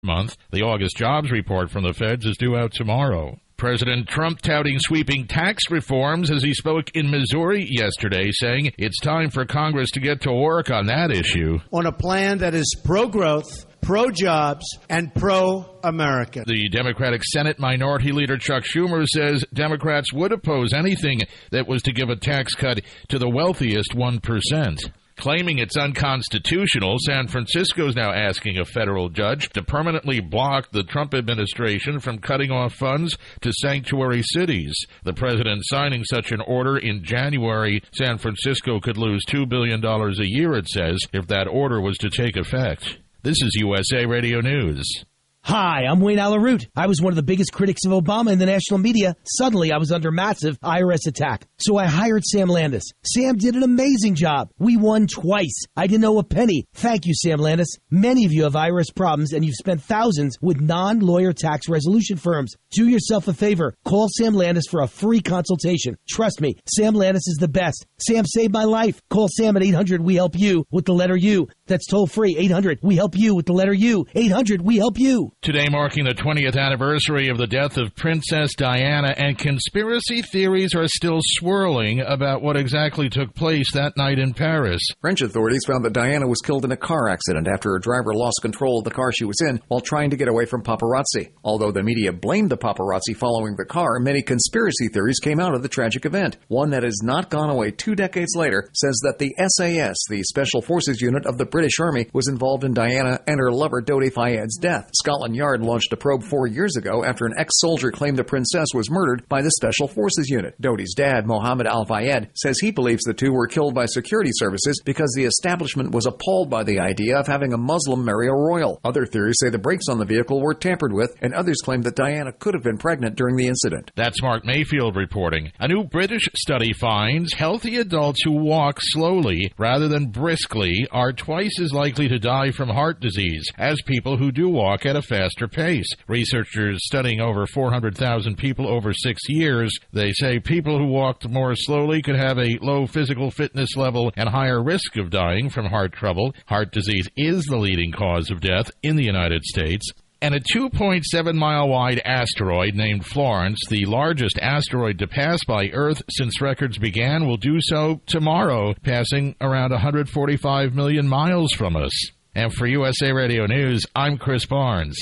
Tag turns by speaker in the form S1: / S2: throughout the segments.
S1: month. The August jobs report from the feds is due out tomorrow. President Trump touting sweeping tax reforms as he spoke in Missouri yesterday, saying it's time for Congress to get to work on that issue.
S2: On a plan that is pro-growth, pro-jobs, and pro-America.
S1: The Democratic Senate Minority Leader Chuck Schumer says Democrats would oppose anything that was to give a tax cut to the wealthiest 1%. Claiming it's unconstitutional, San Francisco is now asking a federal judge to permanently block the Trump administration from cutting off funds to sanctuary cities. The president signing such an order in January, San Francisco could lose $2 billion a year, it says, if that order was to take effect. This is USA Radio News.
S3: Hi, I'm Wayne Alaroot. I was one of the biggest critics of Obama in the national media. Suddenly, I was under massive IRS attack. So I hired Sam Landis. Sam did an amazing job. We won twice. I didn't owe a penny. Thank you, Sam Landis. Many of you have IRS problems, and you've spent thousands with non-lawyer tax resolution firms. Do yourself a favor. Call Sam Landis for a free consultation. Trust me, Sam Landis is the best. Sam saved my life. Call Sam at 800-WE-HELP-YOU with the letter U. That's toll free. 800-WE-HELP-YOU with the letter U. 800-WE-HELP-YOU.
S1: Today marking the 20th anniversary of the death of Princess Diana, and conspiracy theories are still swirling about what exactly took place that night in Paris.
S4: French authorities found that Diana was killed in a car accident after her driver lost control of the car she was in while trying to get away from paparazzi. Although the media blamed the paparazzi following the car, many conspiracy theories came out of the tragic event. One that has not gone away 2 decades later says that the SAS, the Special Forces unit of the British Army, was involved in Diana and her lover Dodi Fayed's death. Scotland Yard launched a probe 4 years ago after an ex-soldier claimed the princess was murdered by the Special Forces unit. Dodi's dad, Mohammed Al-Fayed, says he believes the two were killed by security services because the establishment was appalled by the idea of having a Muslim marry a royal. Other theories say the brakes on the vehicle were tampered with, and others claim that Diana could have been pregnant during the incident.
S1: That's Mark Mayfield reporting. A new British study finds healthy adults who walk slowly rather than briskly are twice as likely to die from heart disease as people who do walk at a faster pace. Researchers studying over 400,000 people over 6 years, they say people who walked more slowly could have a low physical fitness level and higher risk of dying from heart trouble. Heart disease is the leading cause of death in the United States. And a 2.7-mile-wide asteroid named Florence, the largest asteroid to pass by Earth since records began, will do so tomorrow, passing around 145 million miles from us. And for USA Radio News, I'm Chris Barnes.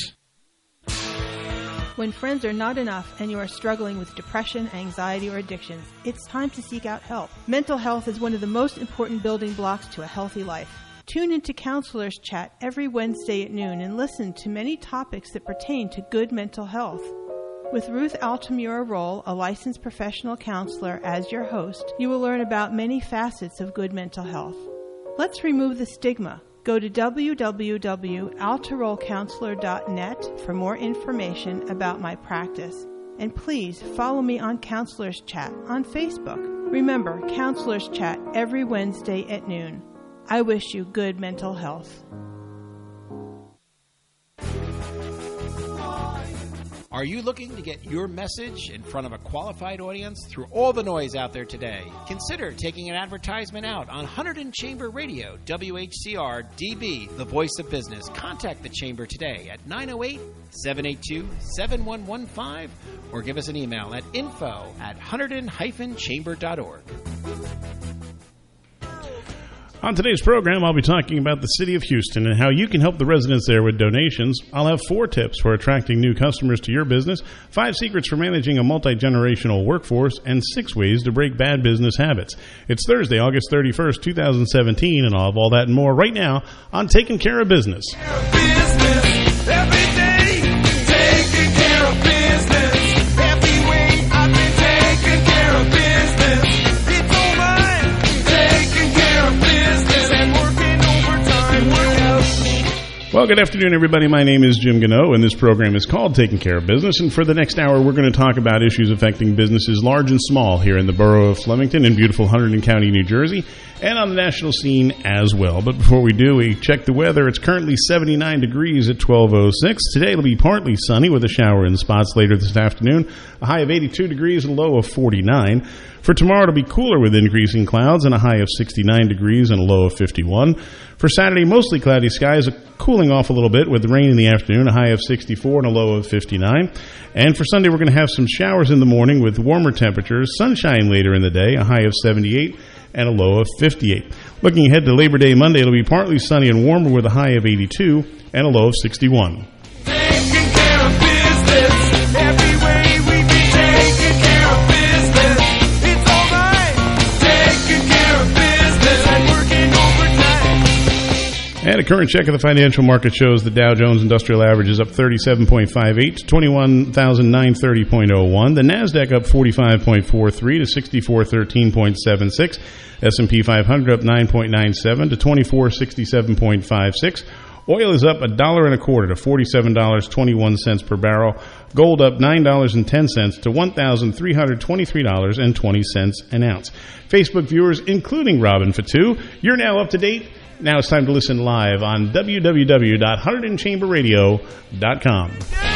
S5: When friends are not enough and you are struggling with depression, anxiety, or addictions, it's time to seek out help. Mental health is one of the most important building blocks to a healthy life. Tune into Counselors Chat every Wednesday at noon and listen to many topics that pertain to good mental health. With Ruth Altamura Roll, a licensed professional counselor, as your host, you will learn about many facets of good mental health. Let's remove the stigma. Go to www.altarollcounselor.net for more information about my practice. And please follow me on Counselors Chat on Facebook. Remember, Counselors Chat every Wednesday at noon. I wish you good mental health.
S6: Are you looking to get your message in front of a qualified audience through all the noise out there today? Consider taking an advertisement out on Hunterdon Chamber Radio, WHCR DB, the voice of business. Contact the Chamber today at 908-782-7115 or give us an email at info@hunterdon-chamber.org.
S7: On today's program, I'll be talking about the city of Houston and how you can help the residents there with donations. I'll have 4 tips for attracting new customers to your business, 5 secrets for managing a multi-generational workforce, and 6 ways to break bad business habits. It's Thursday, August 31st, 2017, and I'll have all that and more right now on Taking Care of Business.
S8: Business every day, taking care of business. Every way I've been taking care of business. It's all mine, taking care of business and working overtime will help me.
S7: Well, good afternoon, everybody. My name is Jim Gano, and this program is called Taking Care of Business. And for the next hour, we're going to talk about issues affecting businesses large and small here in the borough of Flemington in beautiful Hunterdon County, New Jersey, and on the national scene as well. But before we do, we check the weather. It's currently 79 degrees at 12:06. Today it'll be partly sunny with a shower in spots later this afternoon. A high of 82 degrees and a low of 49. For tomorrow, it'll be cooler with increasing clouds and a high of 69 degrees and a low of 51. For Saturday, mostly cloudy skies, cooling off a little bit with rain in the afternoon, a high of 64 and a low of 59. And for Sunday, we're going to have some showers in the morning with warmer temperatures, sunshine later in the day, a high of 78 and a low of 58. Looking ahead to Labor Day Monday, it'll be partly sunny and warmer with a high of 82 and a low of 61.
S8: Taking care of business every way we be taking care of business. It's all right. Taking care of business and working overtime.
S7: And a current check of the financial market shows the Dow Jones Industrial Average is up 37.58 to 21,930.01. The Nasdaq up 45.43 to 6413.76. S&P 500 up 9.97 to 2467.56. Oil is up $1.25 to $47.21 per barrel. Gold up $9.10 to $1,323.20 an ounce. Facebook viewers, including Robin Fatu, you're now up to date. Now it's time to listen live on www.HunterdonChamberRadio.com.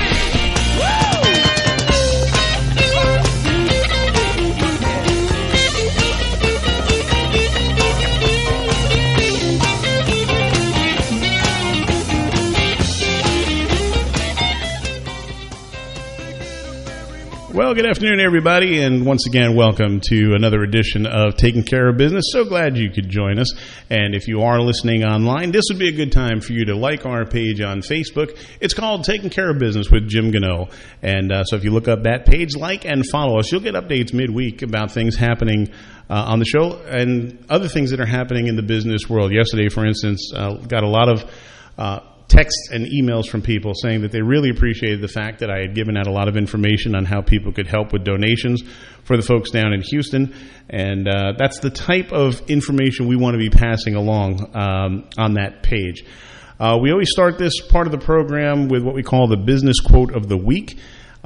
S7: Well, good afternoon, everybody, and once again, welcome to another edition of Taking Care of Business. So glad you could join us, and if you are listening online, this would be a good time for you to like our page on Facebook. It's called Taking Care of Business with Jim Gano, and so if you look up that page, like and follow us, you'll get updates midweek about things happening on the show and other things that are happening in the business world. Yesterday, for instance, got a lot of texts and emails from people saying that they really appreciated the fact that I had given out a lot of information on how people could help with donations for the folks down in Houston. And that's the type of information we want to be passing along on that page. We always start this part of the program with what we call the business quote of the week.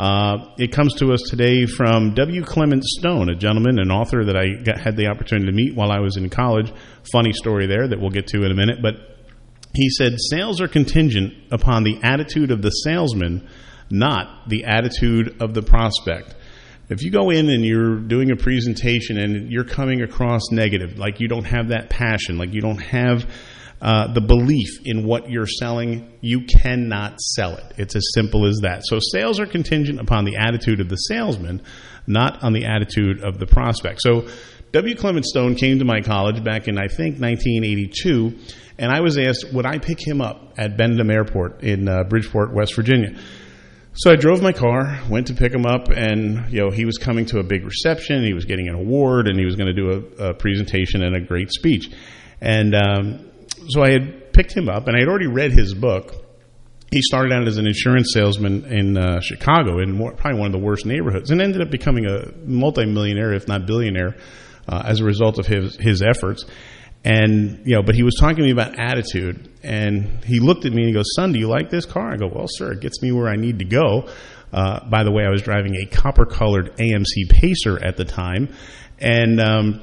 S7: It comes to us today from W. Clement Stone, a gentleman, an author that I had the opportunity to meet while I was in college. Funny story there that we'll get to in a minute, but he said, sales are contingent upon the attitude of the salesman, not the attitude of the prospect. If you go in and you're doing a presentation and you're coming across negative, like you don't have that passion, like you don't have the belief in what you're selling, you cannot sell it. It's as simple as that. So sales are contingent upon the attitude of the salesman, not on the attitude of the prospect. So W. Clement Stone came to my college back in, I think, 1982, and I was asked, would I pick him up at Benham Airport in Bridgeport, West Virginia? So I drove my car, went to pick him up, and he was coming to a big reception. He was getting an award, and he was going to do a presentation and a great speech. And so I had picked him up, and I had already read his book. He started out as an insurance salesman in Chicago, in probably one of the worst neighborhoods, and ended up becoming a multimillionaire, if not billionaire, as a result of his efforts. And, but he was talking to me about attitude, and he looked at me and he goes, son, do you like this car? I go, well, sir, it gets me where I need to go. By the way, I was driving a copper-colored AMC Pacer at the time. And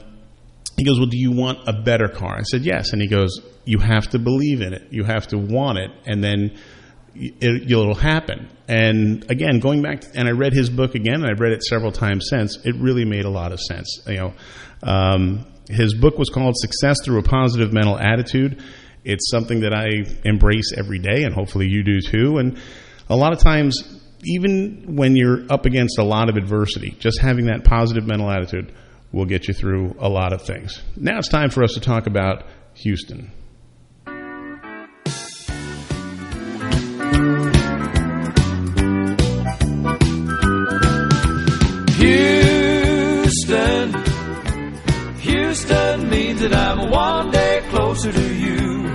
S7: he goes, well, do you want a better car? I said, yes. And he goes, you have to believe in it. You have to want it, and then it'll happen. And again, going back, and I read his book again, and I've read it several times since, it really made a lot of sense. His book was called Success Through a Positive Mental Attitude. It's something that I embrace every day, and hopefully you do too. And a lot of times, even when you're up against a lot of adversity, just having that positive mental attitude will get you through a lot of things. Now it's time for us to talk about Houston.
S8: Houston means that I'm one day closer to you.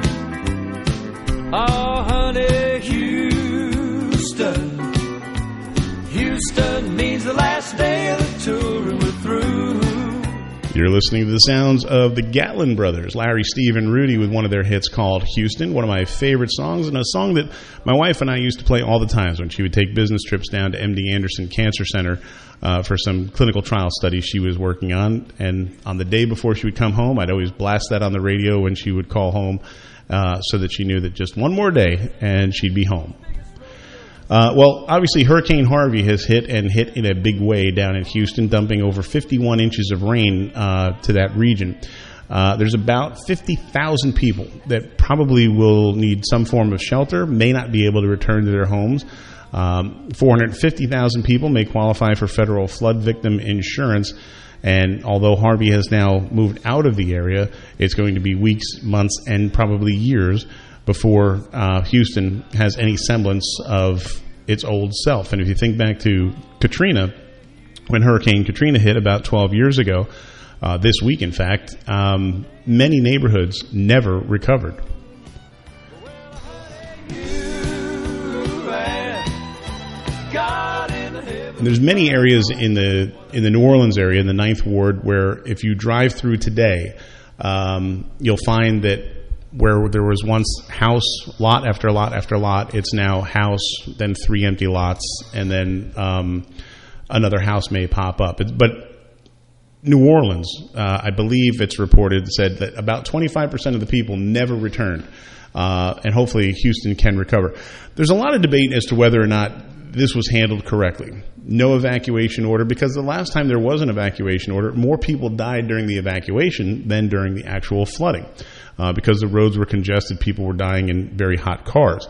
S8: Oh, honey, Houston. Houston means the last day of the tour and we're through.
S7: You're listening to the sounds of the Gatlin Brothers, Larry, Steve, and Rudy, with one of their hits called Houston, one of my favorite songs, and a song that my wife and I used to play all the time when she would take business trips down to MD Anderson Cancer Center for some clinical trial studies she was working on. And on the day before she would come home, I'd always blast that on the radio when she would call home so that she knew that just one more day and she'd be home. Well, obviously, Hurricane Harvey has hit in a big way down in Houston, dumping over 51 inches of rain to that region. There's about 50,000 people that probably will need some form of shelter, may not be able to return to their homes. 450,000 people may qualify for federal flood victim insurance. And although Harvey has now moved out of the area, it's going to be weeks, months, and probably years before Houston has any semblance of its old self. And if you think back to Katrina, when Hurricane Katrina hit about 12 years ago, this week in fact, many neighborhoods never recovered. And there's many areas in the New Orleans area, in the 9th Ward, where if you drive through today, you'll find that where there was once house, lot after lot after lot, it's now house, then 3 empty lots, and then another house may pop up. But New Orleans, I believe it's reported, said that about 25% of the people never returned, and hopefully Houston can recover. There's a lot of debate as to whether or not this was handled correctly. No evacuation order, because the last time there was an evacuation order, more people died during the evacuation than during the actual flooding. Because the roads were congested, people were dying in very hot cars.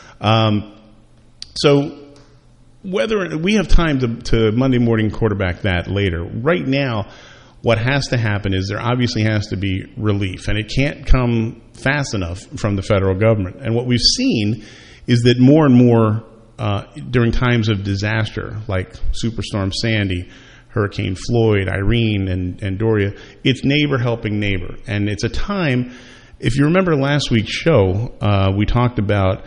S7: So whether we have time to Monday morning quarterback that later. Right now, what has to happen is there obviously has to be relief, and it can't come fast enough from the federal government. And what we've seen is that more and more during times of disaster, like Superstorm Sandy, Hurricane Floyd, Irene, and Dorian, it's neighbor helping neighbor. And it's a time, if you remember last week's show, we talked about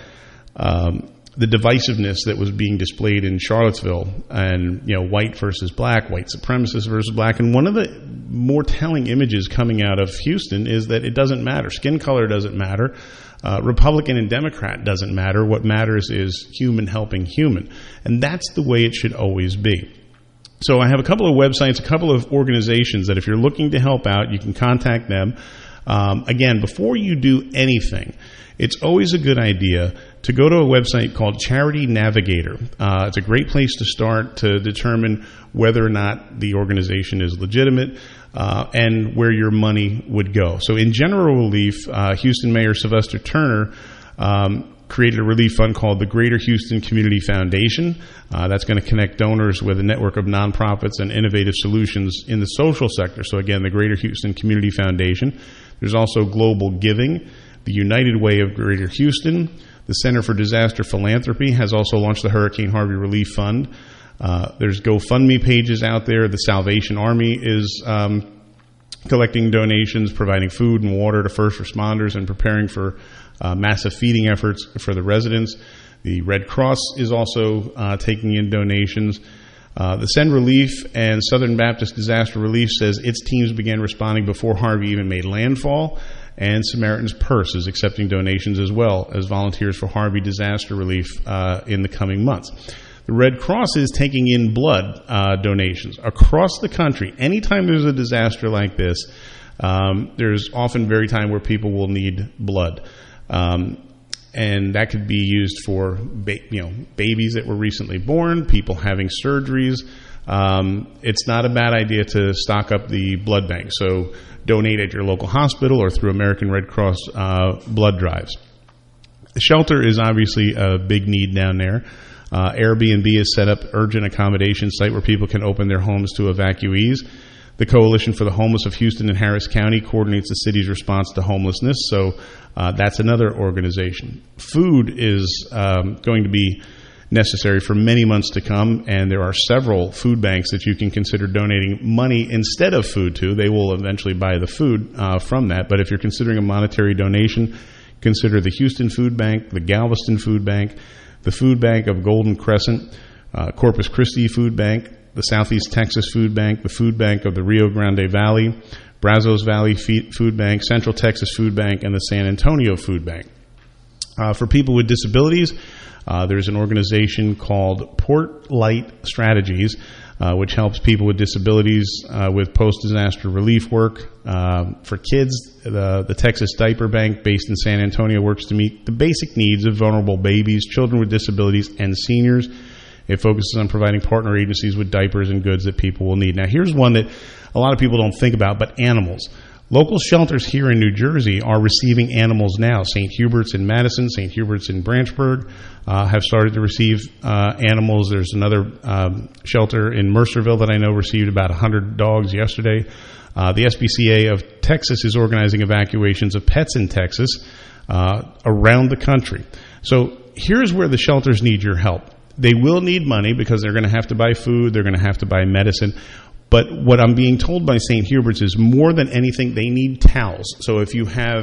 S7: the divisiveness that was being displayed in Charlottesville, and white versus black, white supremacists versus black. And one of the more telling images coming out of Houston is that it doesn't matter. Skin color doesn't matter. Republican and Democrat doesn't matter. What matters is human helping human. And that's the way it should always be. So I have a couple of websites, a couple of organizations that if you're looking to help out, you can contact them. Again, before you do anything, it's always a good idea to go to a website called Charity Navigator. It's a great place to start to determine whether or not the organization is legitimate and where your money would go. So in general relief, Houston Mayor Sylvester Turner created a relief fund called the Greater Houston Community Foundation. That's going to connect donors with a network of nonprofits and innovative solutions in the social sector. So again, the Greater Houston Community Foundation. There's also Global Giving, the United Way of Greater Houston. The Center for Disaster Philanthropy has also launched the Hurricane Harvey Relief Fund. There's GoFundMe pages out there. The Salvation Army is collecting donations, providing food and water to first responders, and preparing for massive feeding efforts for the residents. The Red Cross is also taking in donations. The Send Relief and Southern Baptist Disaster Relief says its teams began responding before Harvey even made landfall, and Samaritan's Purse is accepting donations as well as volunteers for Harvey disaster relief in the coming months. The Red Cross is taking in blood donations across the country. Anytime there's a disaster like this, there's often very time where people will need blood. And that could be used for babies that were recently born, people having surgeries. It's not a bad idea to stock up the blood bank. So donate at your local hospital or through American Red Cross blood drives. The shelter is obviously a big need down there. Airbnb has set up urgent accommodation site where people can open their homes to evacuees. The Coalition for the Homeless of Houston and Harris County coordinates the city's response to homelessness, so that's another organization. Food is going to be necessary for many months to come, and there are several food banks that you can consider donating money instead of food to. They will eventually buy the food from that, but if you're considering a monetary donation, consider the Houston Food Bank, the Galveston Food Bank, the Food Bank of Golden Crescent, Corpus Christi Food Bank, the Southeast Texas Food Bank, the Food Bank of the Rio Grande Valley, Brazos Valley Food Bank, Central Texas Food Bank, and the San Antonio Food Bank. For people with disabilities, there's an organization called Port Light Strategies, which helps people with disabilities with post-disaster relief work. For kids, the Texas Diaper Bank, based in San Antonio, works to meet the basic needs of vulnerable babies, children with disabilities, and seniors. It focuses on providing partner agencies with diapers and goods that people will need. Now, here's one that a lot of people don't think about, but animals. Local shelters here in New Jersey are receiving animals now. St. Hubert's in Madison, St. Hubert's in Branchburg have started to receive animals. There's another shelter in Mercerville that I know received about 100 dogs yesterday. The SPCA of Texas is organizing evacuations of pets in Texas around the country. So here's where the shelters need your help. They will need money because they're going to have to buy food, they're going to have to buy medicine. But what I'm being told by St. Hubert's is more than anything, they need towels. So if you have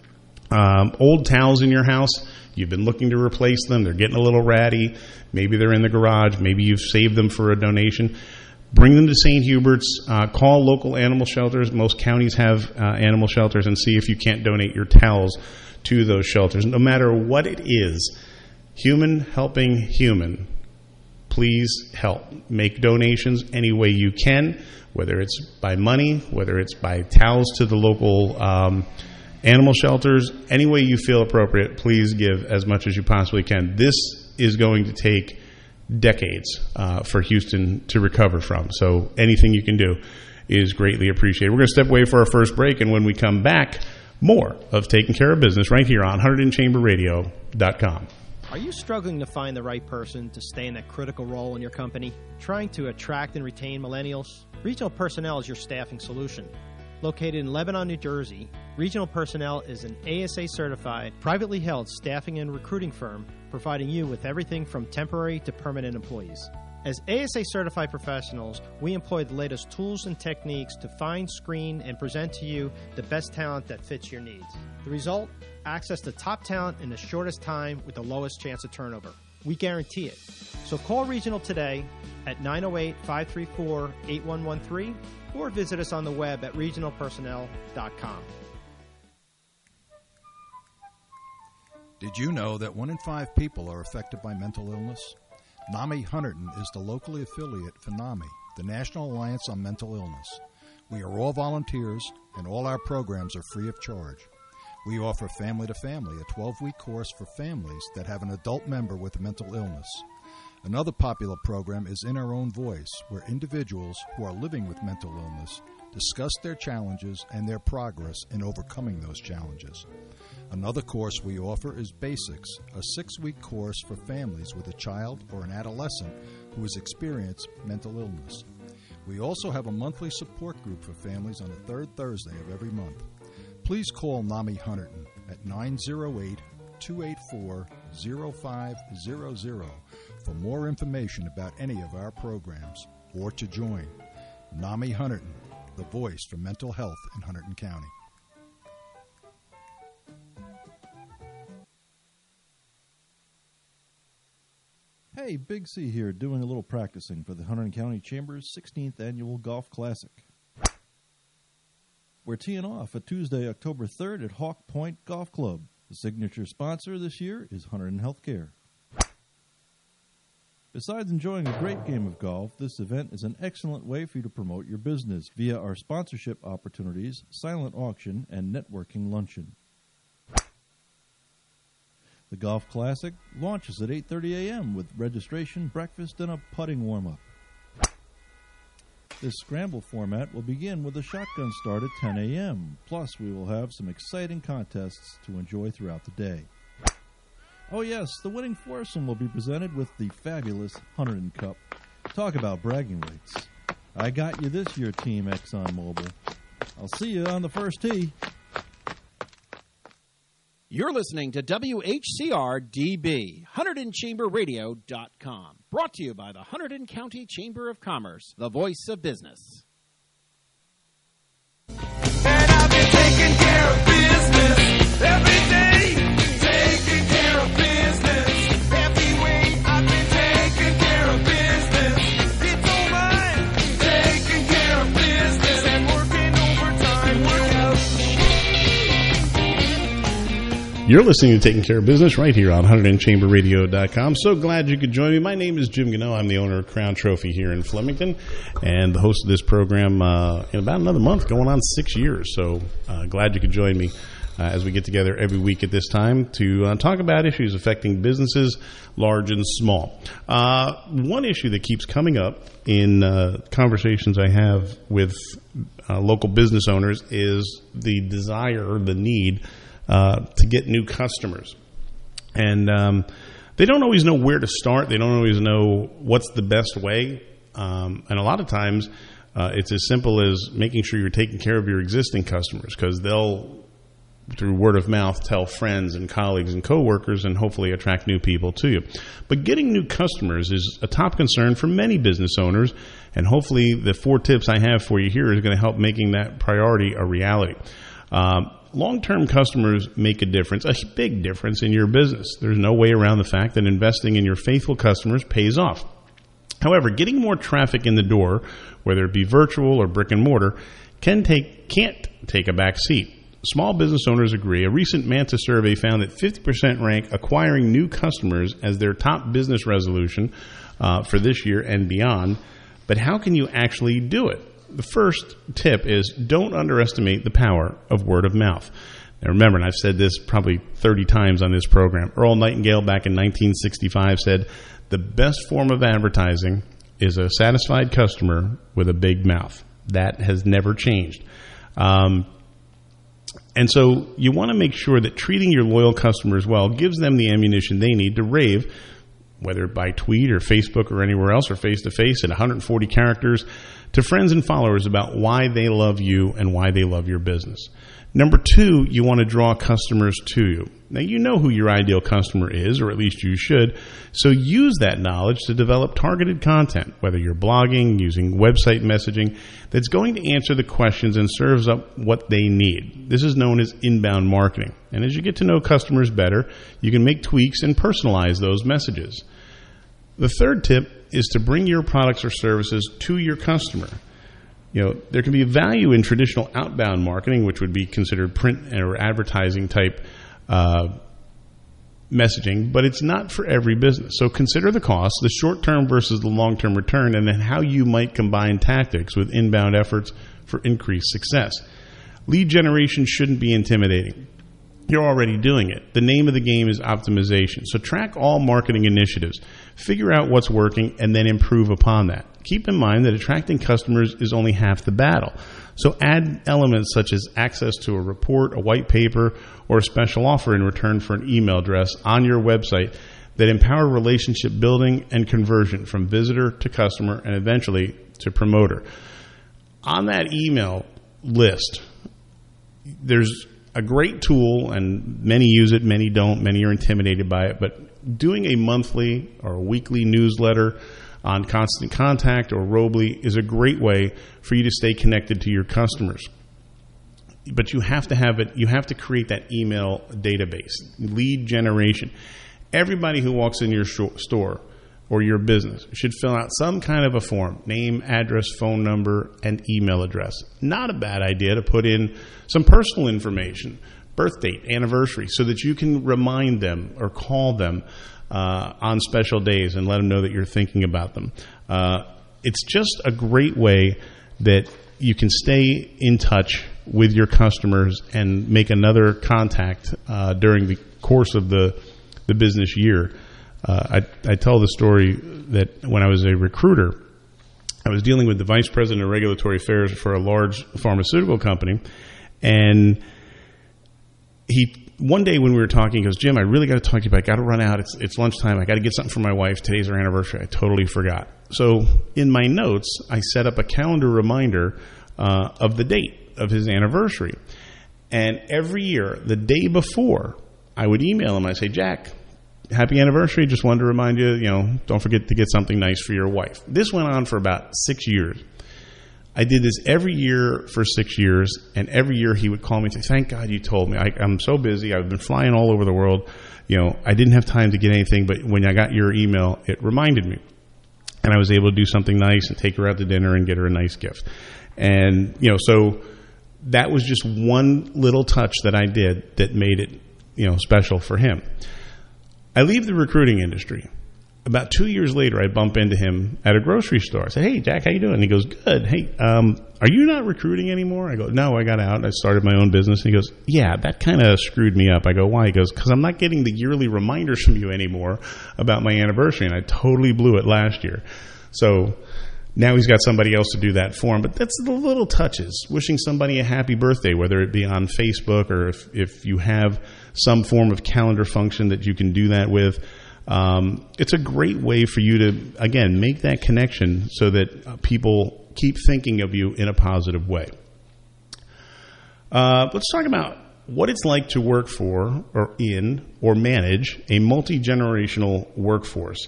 S7: old towels in your house, you've been looking to replace them, they're getting a little ratty, maybe they're in the garage, maybe you've saved them for a donation, bring them to St. Hubert's, call local animal shelters. Most counties have animal shelters, and see if you can't donate your towels to those shelters. No matter what it is, human helping human, please help. Make donations any way you can, whether it's by money, whether it's by towels to the local animal shelters, any way you feel appropriate, please give as much as you possibly can. This is going to take decades for Houston to recover from, so anything you can do is greatly appreciated. We're going to step away for our first break, and when we come back, more of Taking Care of Business right here on HunterdonChamberRadio.com.
S9: Are you struggling to find the right person to stay in that critical role in your company? Trying to attract and retain millennials? Regional Personnel is your staffing solution. Located in Lebanon, New Jersey, Regional Personnel is an ASA-certified, privately held staffing and recruiting firm providing you with everything from temporary to permanent employees. As ASA-certified professionals, we employ the latest tools and techniques to find, screen, and present to you the best talent that fits your needs. The result? Access to top talent in the shortest time with the lowest chance of turnover. We guarantee it. So call Regional today at 908-534-8113 or visit us on the web at regionalpersonnel.com.
S10: Did you know that 1 in 5 people are affected by mental illness? NAMI Hunterdon is the locally affiliate for NAMI, the National Alliance on Mental Illness. We are all volunteers, and all our programs are free of charge. We offer Family to Family, a 12-week course for families that have an adult member with a mental illness. Another popular program is In Our Own Voice, where individuals who are living with mental illness discuss their challenges and their progress in overcoming those challenges. Another course we offer is Basics, a 6-week course for families with a child or an adolescent who has experienced mental illness. We also have a monthly support group for families on the third Thursday of every month. Please call NAMI Hunterdon at 908-284-0500 for more information about any of our programs or to join. NAMI Hunterdon, the voice for mental health in Hunterdon County.
S11: Hey, Big C here, doing a little practicing for the Hunterdon County Chamber's 16th Annual Golf Classic. We're teeing off at Tuesday, October 3rd at Hawk Point Golf Club. The signature sponsor this year is Hunterdon Healthcare. Besides enjoying a great game of golf, this event is an excellent way for you to promote your business via our sponsorship opportunities, silent auction, and networking luncheon. The Golf Classic launches at 8:30 a.m. with registration, breakfast, and a putting warm-up. This scramble format will begin with a shotgun start at 10 a.m. Plus, we will have some exciting contests to enjoy throughout the day. Oh yes, the winning foursome will be presented with the fabulous Hunterdon Cup. Talk about bragging rights. I got you this year, Team ExxonMobil. I'll see you on the first tee.
S6: You're listening to WHCR-DB, HunterdonChamberRadio.com. Brought to you by the Hunterdon County Chamber of Commerce, the voice of business.
S8: And I've been taking care of business every day. Taking care of business every way. I've been taking care of business. It's all mine. Taking care of business and working overtime.
S7: You're listening to Taking Care of Business right here on HunterdonChamberRadio.com. So glad you could join me. My name is Jim Gano. I'm the owner of Crown Trophy here in Flemington and the host of this program in about another month, going on 6 years. So glad you could join me as we get together every week at this time to talk about issues affecting businesses, large and small. One issue that keeps coming up in conversations I have with local business owners is the desire or the need to get new customers. And they don't always know where to start. They don't always know what's the best way. And a lot of times it's as simple as making sure you're taking care of your existing customers, because they'll, through word of mouth, tell friends and colleagues and coworkers and hopefully attract new people to you. But getting new customers is a top concern for many business owners, and hopefully the 4 tips I have for you here is going to help making that priority a reality. Long-term customers make a difference, a big difference in your business. There's no way around the fact that investing in your faithful customers pays off. However, getting more traffic in the door, whether it be virtual or brick and mortar, can't take a back seat. Small business owners agree. A recent Manta survey found that 50% rank acquiring new customers as their top business resolution for this year and beyond. But how can you actually do it? The first tip is don't underestimate the power of word of mouth. Now remember, and I've said this probably 30 times on this program, Earl Nightingale back in 1965 said, the best form of advertising is a satisfied customer with a big mouth. That has never changed. And so you want to make sure that treating your loyal customers well gives them the ammunition they need to rave, whether by tweet or Facebook or anywhere else or face-to-face in 140 characters, to friends and followers about why they love you and why they love your business. Number 2, you want to draw customers to you. Now, you know who your ideal customer is, or at least you should, so use that knowledge to develop targeted content, whether you're blogging, using website messaging, that's going to answer the questions and serves up what they need. This is known as inbound marketing. And as you get to know customers better, you can make tweaks and personalize those messages. The third tip is to bring your products or services to your customer. You know, there can be value in traditional outbound marketing, which would be considered print or advertising type messaging, but it's not for every business. So consider the cost, the short-term versus the long-term return, and then how you might combine tactics with inbound efforts for increased success. Lead generation shouldn't be intimidating. You're already doing it. The name of the game is optimization. So track all marketing initiatives. Figure out what's working and then improve upon that. Keep in mind that attracting customers is only half the battle. So add elements such as access to a report, a white paper, or a special offer in return for an email address on your website that empower relationship building and conversion from visitor to customer and eventually to promoter. On that email list, there's a great tool, and many use it, many don't, many are intimidated by it, but doing a monthly or a weekly newsletter on Constant Contact or Robly is a great way for you to stay connected to your customers. But you have to have it, you have to create that email database, lead generation. Everybody who walks in your store or your business should fill out some kind of a form, name, address, phone number, and email address. Not a bad idea to put in some personal information, birth date, anniversary, so that you can remind them or call them on special days and let them know that you're thinking about them. It's just a great way that you can stay in touch with your customers and make another contact during the course of the business year. I tell the story that when I was a recruiter, I was dealing with the vice president of regulatory affairs for a large pharmaceutical company, and one day when we were talking, he goes, "Jim, I really got to talk to you, but I got to run out. It's lunchtime. I got to get something for my wife. Today's our anniversary. I totally forgot." So in my notes, I set up a calendar reminder of the date of his anniversary. And every year, the day before, I would email him. I say, "Jack, happy anniversary. Just wanted to remind you, don't forget to get something nice for your wife." This went on for about 6 years. I did this every year for 6 years, and every year he would call me and say, "Thank God you told me. I'm so busy. I've been flying all over the world. I didn't have time to get anything, but when I got your email, it reminded me." And I was able to do something nice and take her out to dinner and get her a nice gift. And, so that was just one little touch that I did that made it, special for him. I leave the recruiting industry. About 2 years later, I bump into him at a grocery store. I say, "Hey, Jack, how you doing?" He goes, "Good. Hey, are you not recruiting anymore?" I go, "No, I got out. I started my own business." And he goes, "Yeah, that kind of screwed me up." I go, "Why?" He goes, "Because I'm not getting the yearly reminders from you anymore about my anniversary, and I totally blew it last year." So Now he's got somebody else to do that for him. But that's the little touches. Wishing somebody a happy birthday, whether it be on Facebook or if you have some form of calendar function that you can do that with. It's a great way for you to, again, make that connection so that people keep thinking of you in a positive way. Let's talk about what it's like to work for or manage a multi-generational workforce.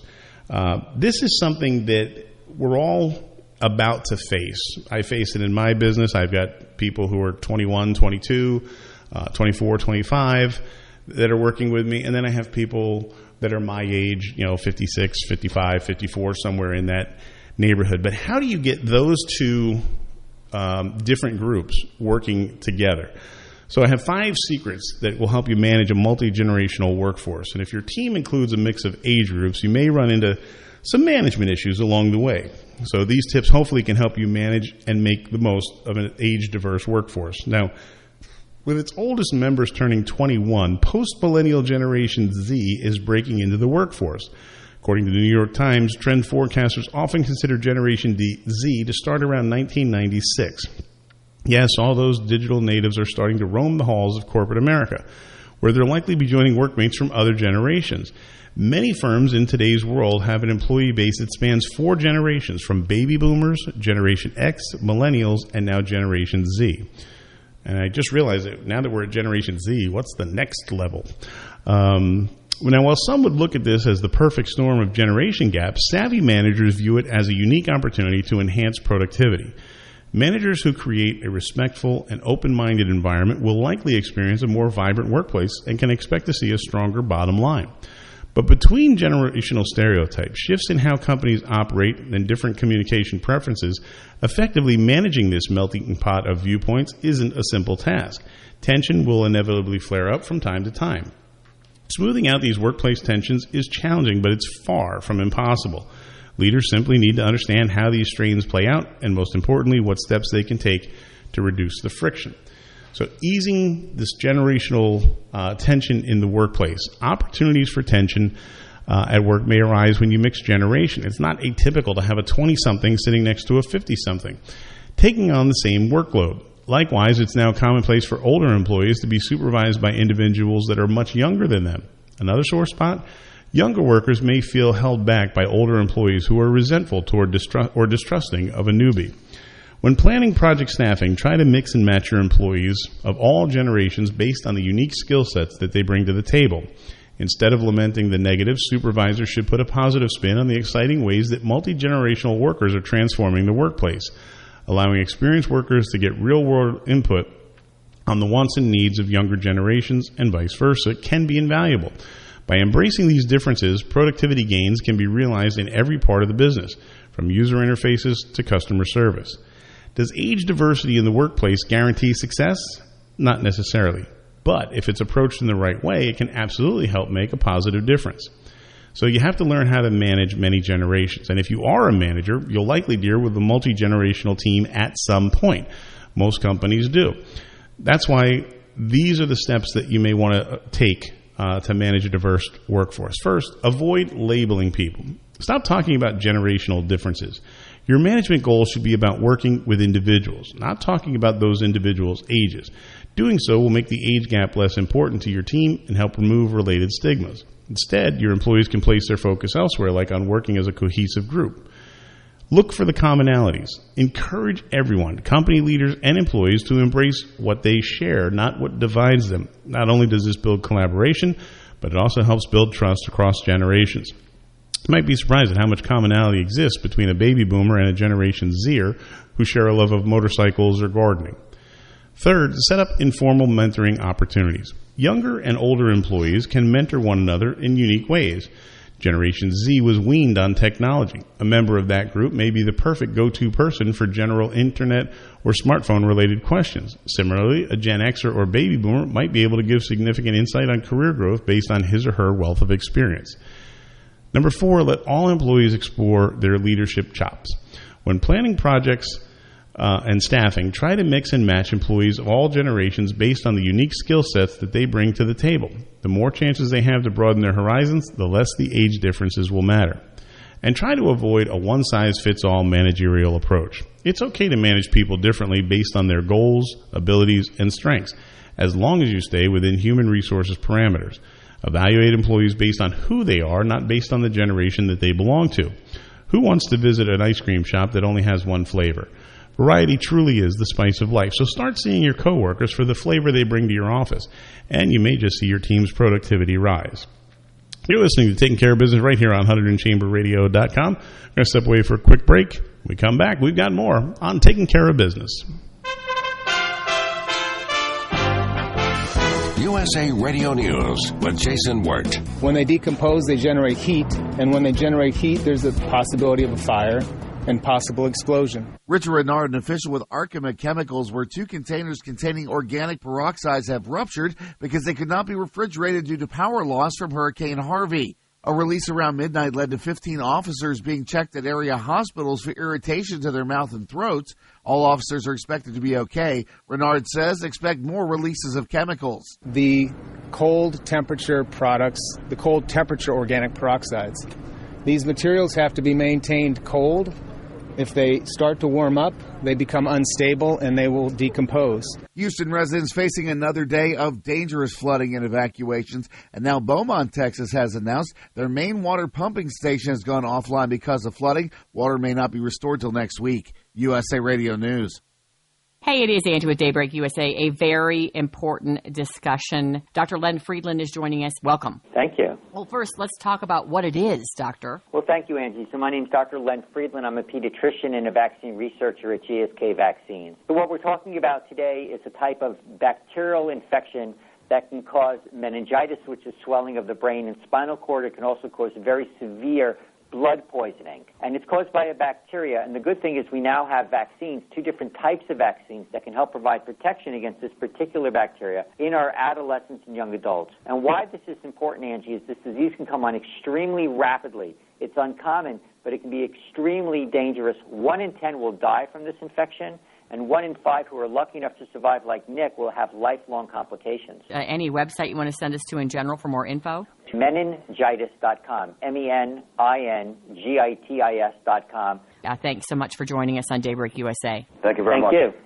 S7: This is something that we're all about to face. I face it in my business. I've got people who are 21, 22, 24, 25 that are working with me. And then I have people that are my age, 56, 55, 54, somewhere in that neighborhood. But how do you get those two different groups working together? So I have 5 secrets that will help you manage a multi-generational workforce. And if your team includes a mix of age groups, you may run into some management issues along the way. So these tips hopefully can help you manage and make the most of an age-diverse workforce. Now, with its oldest members turning 21, post-millennial Generation Z is breaking into the workforce. According to the New York Times, trend forecasters often consider Generation Z to start around 1996. Yes, all those digital natives are starting to roam the halls of corporate America, where they'll likely be joining workmates from other generations. Many firms in today's world have an employee base that spans 4 generations, from baby boomers, Generation X, millennials, and now Generation Z. And I just realized that now that we're at Generation Z, what's the next level? Now, while some would look at this as the perfect storm of generation gaps, savvy managers view it as a unique opportunity to enhance productivity. Managers who create a respectful and open-minded environment will likely experience a more vibrant workplace and can expect to see a stronger bottom line. But between generational stereotypes, shifts in how companies operate, and different communication preferences, effectively managing this melting pot of viewpoints isn't a simple task. Tension will inevitably flare up from time to time. Smoothing out these workplace tensions is challenging, but it's far from impossible. Leaders simply need to understand how these strains play out, and most importantly, what steps they can take to reduce the friction. So easing this generational tension in the workplace. Opportunities for tension at work may arise when you mix generation. It's not atypical to have a 20-something sitting next to a 50-something, taking on the same workload. Likewise, it's now commonplace for older employees to be supervised by individuals that are much younger than them. Another sore spot? Younger workers may feel held back by older employees who are resentful toward distrusting of a newbie. When planning project staffing, try to mix and match your employees of all generations based on the unique skill sets that they bring to the table. Instead of lamenting the negative, supervisors should put a positive spin on the exciting ways that multi-generational workers are transforming the workplace. Allowing experienced workers to get real-world input on the wants and needs of younger generations and vice versa can be invaluable. By embracing these differences, productivity gains can be realized in every part of the business, from user interfaces to customer service. Does age diversity in the workplace guarantee success? Not necessarily. But if it's approached in the right way, it can absolutely help make a positive difference. So you have to learn how to manage many generations. And if you are a manager, you'll likely deal with a multi-generational team at some point. Most companies do. That's why these are the steps that you may want to take to manage a diverse workforce. First, avoid labeling people. Stop talking about generational differences. Your management goals should be about working with individuals, not talking about those individuals' ages. Doing so will make the age gap less important to your team and help remove related stigmas. Instead, your employees can place their focus elsewhere, like on working as a cohesive group. Look for the commonalities. Encourage everyone, company leaders and employees, to embrace what they share, not what divides them. Not only does this build collaboration, but it also helps build trust across generations. You might be surprised at how much commonality exists between a baby boomer and a Generation Zer who share a love of motorcycles or gardening. Third, set up informal mentoring opportunities. Younger and older employees can mentor one another in unique ways. Generation Z was weaned on technology. A member of that group may be the perfect go-to person for general internet or smartphone-related questions. Similarly, a Gen Xer or baby boomer might be able to give significant insight on career growth based on his or her wealth of experience. Number 4, let all employees explore their leadership chops. When planning projects and staffing, try to mix and match employees of all generations based on the unique skill sets that they bring to the table. The more chances they have to broaden their horizons, the less the age differences will matter. and try to avoid a one-size-fits-all managerial approach. It's okay to manage people differently based on their goals, abilities, and strengths, as long as you stay within human resources parameters. Evaluate employees based on who they are, not based on the generation that they belong to. Who wants to visit an ice cream shop that only has one flavor? Variety truly is the spice of life. So start seeing your coworkers for the flavor they bring to your office, and you may just see your team's productivity rise. You're listening to Taking Care of Business right here on 100chamberradio.com. We're going to step away for a quick break. When we come back, we've got more on Taking Care of Business.
S12: USA Radio News with Jason Wirt.
S13: When they decompose, they generate heat, and when they generate heat, there's a possibility of a fire and possible explosion.
S14: Richard Renard, an official with Arkema Chemicals, where 2 containers containing organic peroxides have ruptured because they could not be refrigerated due to power loss from Hurricane Harvey. A release around midnight led to 15 officers being checked at area hospitals for irritation to their mouth and throats. All officers are expected to be okay. Renard says expect more releases of chemicals.
S13: The cold temperature products, the cold temperature organic peroxides, these materials have to be maintained cold. If they start to warm up, they become unstable and they will decompose.
S14: Houston residents facing another day of dangerous flooding and evacuations. And now Beaumont, Texas has announced their main water pumping station has gone offline because of flooding. Water may not be restored till next week. USA Radio News.
S15: Hey, it is Angie with Daybreak USA, a very important discussion. Dr. Len Friedland is joining us. Welcome.
S16: Thank you.
S15: Well, first, let's talk about what it is, Doctor.
S16: Well, thank you, Angie. So my name is Dr. Len Friedland. I'm a pediatrician and a vaccine researcher at GSK Vaccines. So what we're talking about today is a type of bacterial infection that can cause meningitis, which is swelling of the brain and spinal cord. It can also cause very severe blood poisoning, and it's caused by a bacteria. And the good thing is we now have vaccines, 2 different types of vaccines that can help provide protection against this particular bacteria in our adolescents and young adults. And why this is important, Angie, is this disease can come on extremely rapidly. It's uncommon, but it can be extremely dangerous. 1 in 10 will die from this infection, and 1 in 5 who are lucky enough to survive, like Nick, will have lifelong complications.
S15: Any website you want to send us to in general for more info?
S16: Meningitis.com, MENINGITIS.com.
S15: Thanks so much for joining us on Daybreak USA.
S16: Thank you very much. Thank you.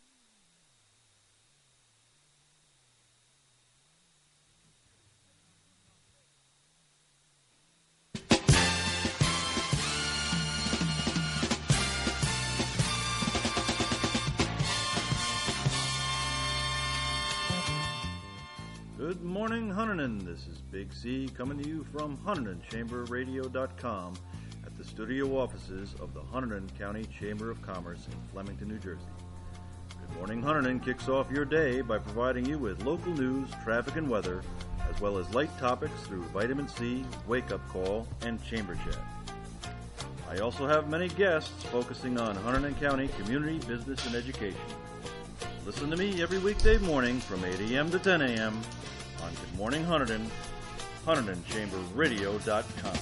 S11: Good morning, Huntington. This is Big C coming to you from HuntingtonChamberRadio.com at the studio offices of the Hunterdon County Chamber of Commerce in Flemington, New Jersey. Good Morning Hunterdon kicks off your day by providing you with local news, traffic, and weather, as well as light topics through Vitamin C, Wake Up Call, and Chamber Chat. I also have many guests focusing on Hunterdon County community, business, and education. Listen to me every weekday morning from 8 a.m. to 10 a.m. on Good Morning Hunterdon, HuntingtonChamberRadio.com.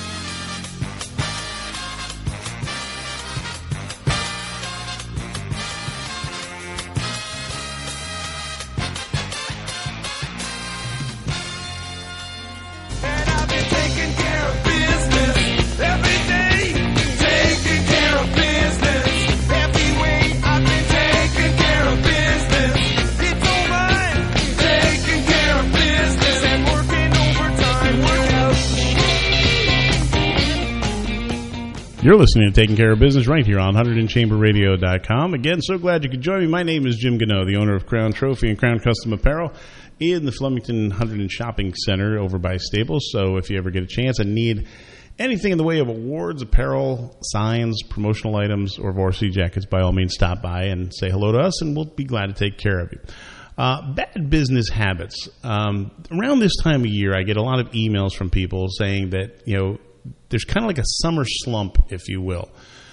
S7: You're listening to Taking Care of Business right here on HuntingtonChamberRadio.com. Again, so glad you could join me. My name is Jim Gano, the owner of Crown Trophy and Crown Custom Apparel in the Flemington Hunterdon Shopping Center over by Staples. So if you ever get a chance and need anything in the way of awards, apparel, signs, promotional items, or varsity jackets, by all means stop by and say hello to us, and we'll be glad to take care of you. Bad business habits. Around this time of year, I get a lot of emails from people saying that, there's kind of like a summer slump, if you will.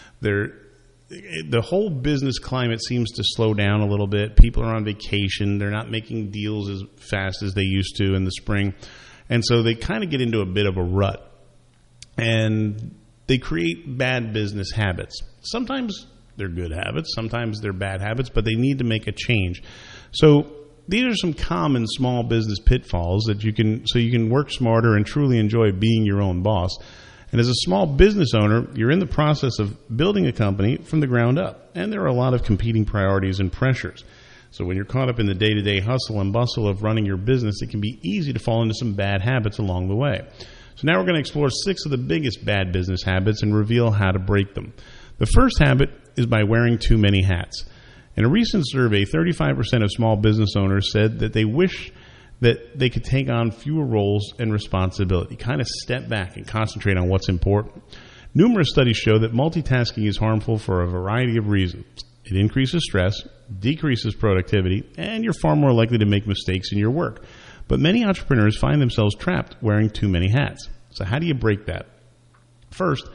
S7: The whole business climate seems to slow down a little bit. People are on vacation. They're not making deals as fast as they used to in the spring. And so they kind of get into a bit of a rut. And they create bad business habits. Sometimes they're good habits. Sometimes they're bad habits, but they need to make a change. So these are some common small business pitfalls that you can work smarter and truly enjoy being your own boss. And as a small business owner, you're in the process of building a company from the ground up, and there are a lot of competing priorities and pressures. So when you're caught up in the day-to-day hustle and bustle of running your business, it can be easy to fall into some bad habits along the way. So now we're going to explore 6 of the biggest bad business habits and reveal how to break them. The first habit is by wearing too many hats. In a recent survey, 35% of small business owners said that they wish that they could take on fewer roles and responsibility, kind of step back and concentrate on what's important. Numerous studies show that multitasking is harmful for a variety of reasons. It increases stress, decreases productivity, and you're far more likely to make mistakes in your work. But many entrepreneurs find themselves trapped wearing too many hats. So how do you break that? First,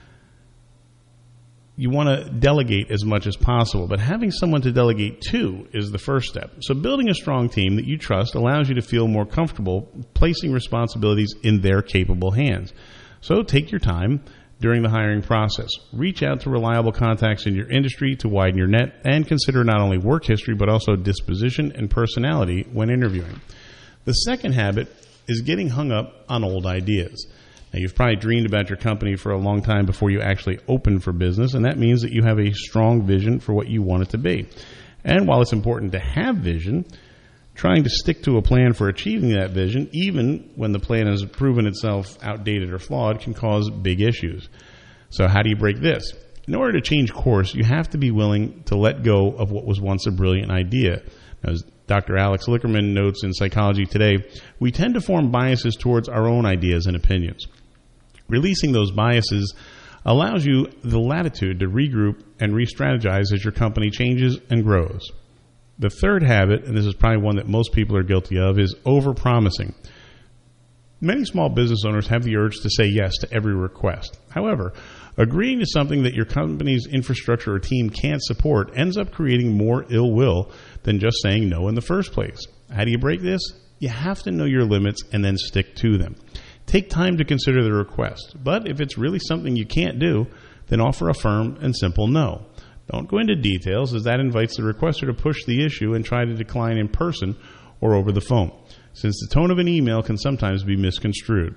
S7: you want to delegate as much as possible, but having someone to delegate to is the first step. So building a strong team that you trust allows you to feel more comfortable placing responsibilities in their capable hands. So take your time during the hiring process. Reach out to reliable contacts in your industry to widen your net, and consider not only work history but also disposition and personality when interviewing. The second habit is getting hung up on old ideas. Now, you've probably dreamed about your company for a long time before you actually open for business, and that means that you have a strong vision for what you want it to be. And while it's important to have vision, trying to stick to a plan for achieving that vision, even when the plan has proven itself outdated or flawed, can cause big issues. So how do you break this? In order to change course, you have to be willing to let go of what was once a brilliant idea. As Dr. Alex Lickerman notes in Psychology Today, we tend to form biases towards our own ideas and opinions. Releasing those biases allows you the latitude to regroup and re-strategize as your company changes and grows. The third habit, and this is probably one that most people are guilty of, is over-promising. Many small business owners have the urge to say yes to every request. However, agreeing to something that your company's infrastructure or team can't support ends up creating more ill will than just saying no in the first place. How do you break this? You have to know your limits and then stick to them. Take time to consider the request, but if it's really something you can't do, then offer a firm and simple no. Don't go into details, as that invites the requester to push the issue and try to decline in person or over the phone, since the tone of an email can sometimes be misconstrued.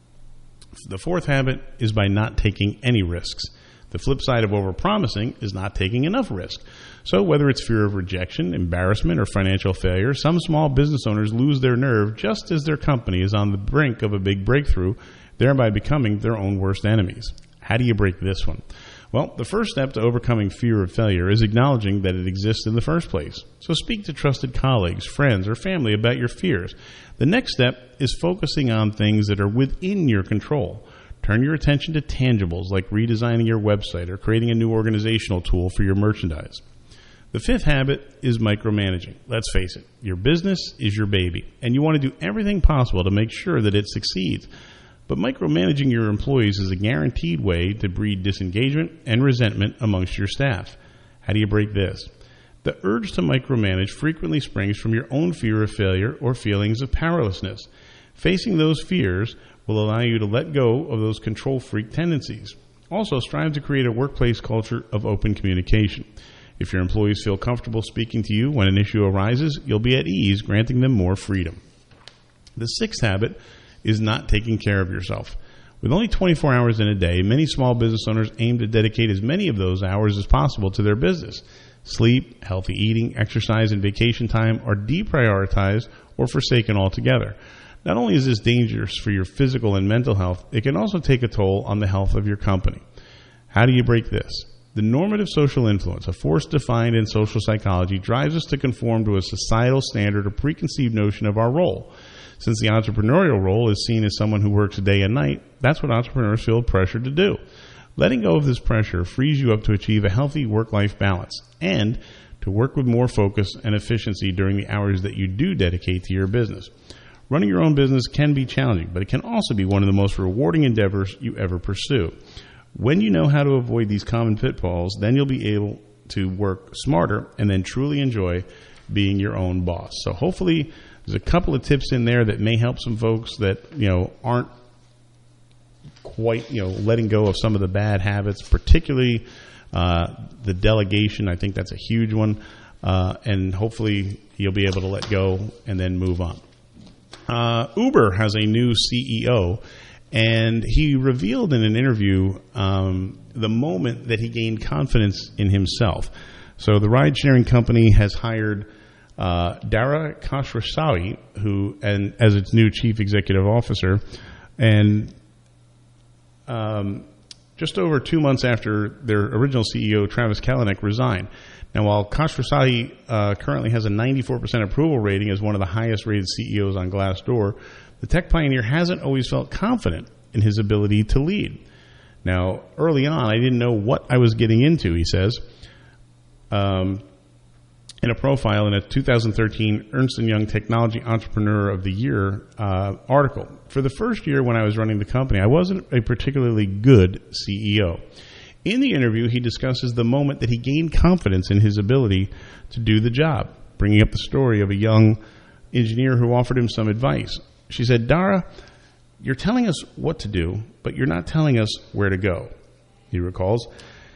S7: The fourth habit is by not taking any risks. The flip side of overpromising is not taking enough risk. So whether it's fear of rejection, embarrassment, or financial failure, some small business owners lose their nerve just as their company is on the brink of a big breakthrough, thereby becoming their own worst enemies. How do you break this one? Well, the first step to overcoming fear of failure is acknowledging that it exists in the first place. So speak to trusted colleagues, friends, or family about your fears. The next step is focusing on things that are within your control. Turn your attention to tangibles like redesigning your website or creating a new organizational tool for your merchandise. The fifth habit is micromanaging. Let's face it, your business is your baby, and you want to do everything possible to make sure that it succeeds. But micromanaging your employees is a guaranteed way to breed disengagement and resentment amongst your staff. How do you break this? The urge to micromanage frequently springs from your own fear of failure or feelings of powerlessness. Facing those fears will allow you to let go of those control freak tendencies. Also, strive to create a workplace culture of open communication. If your employees feel comfortable speaking to you when an issue arises, you'll be at ease, granting them more freedom. The sixth habit is not taking care of yourself. With only 24 hours in a day, many small business owners aim to dedicate as many of those hours as possible to their business. Sleep, healthy eating, exercise, and vacation time are deprioritized or forsaken altogether. Not only is this dangerous for your physical and mental health, it can also take a toll on the health of your company. How do you break this? The normative social influence, a force defined in social psychology, drives us to conform to a societal standard or preconceived notion of our role. Since the entrepreneurial role is seen as someone who works day and night, that's what entrepreneurs feel pressured to do. Letting go of this pressure frees you up to achieve a healthy work-life balance and to work with more focus and efficiency during the hours that you do dedicate to your business. Running your own business can be challenging, but it can also be one of the most rewarding endeavors you ever pursue. When you know how to avoid these common pitfalls, then you'll be able to work smarter and then truly enjoy being your own boss. So hopefully there's a couple of tips in there that may help some folks that, aren't quite, letting go of some of the bad habits, particularly the delegation. I think that's a huge one. And hopefully you'll be able to let go and then move on. Uber has a new CEO, And he revealed in an interview the moment that he gained confidence in himself. So the ride-sharing company has hired Dara Khosrowshahi, as its new chief executive officer, and just over 2 months after their original CEO, Travis Kalanick, resigned. Now, while Khosrowshahi currently has a 94% approval rating as one of the highest-rated CEOs on Glassdoor, the tech pioneer hasn't always felt confident in his ability to lead. Now, early on, I didn't know what I was getting into, he says, in a profile in a 2013 Ernst & Young Technology Entrepreneur of the Year article. For the first year when I was running the company, I wasn't a particularly good CEO. In the interview, he discusses the moment that he gained confidence in his ability to do the job, bringing up the story of a young engineer who offered him some advice. She said, "Dara, you're telling us what to do, but you're not telling us where to go," he recalls.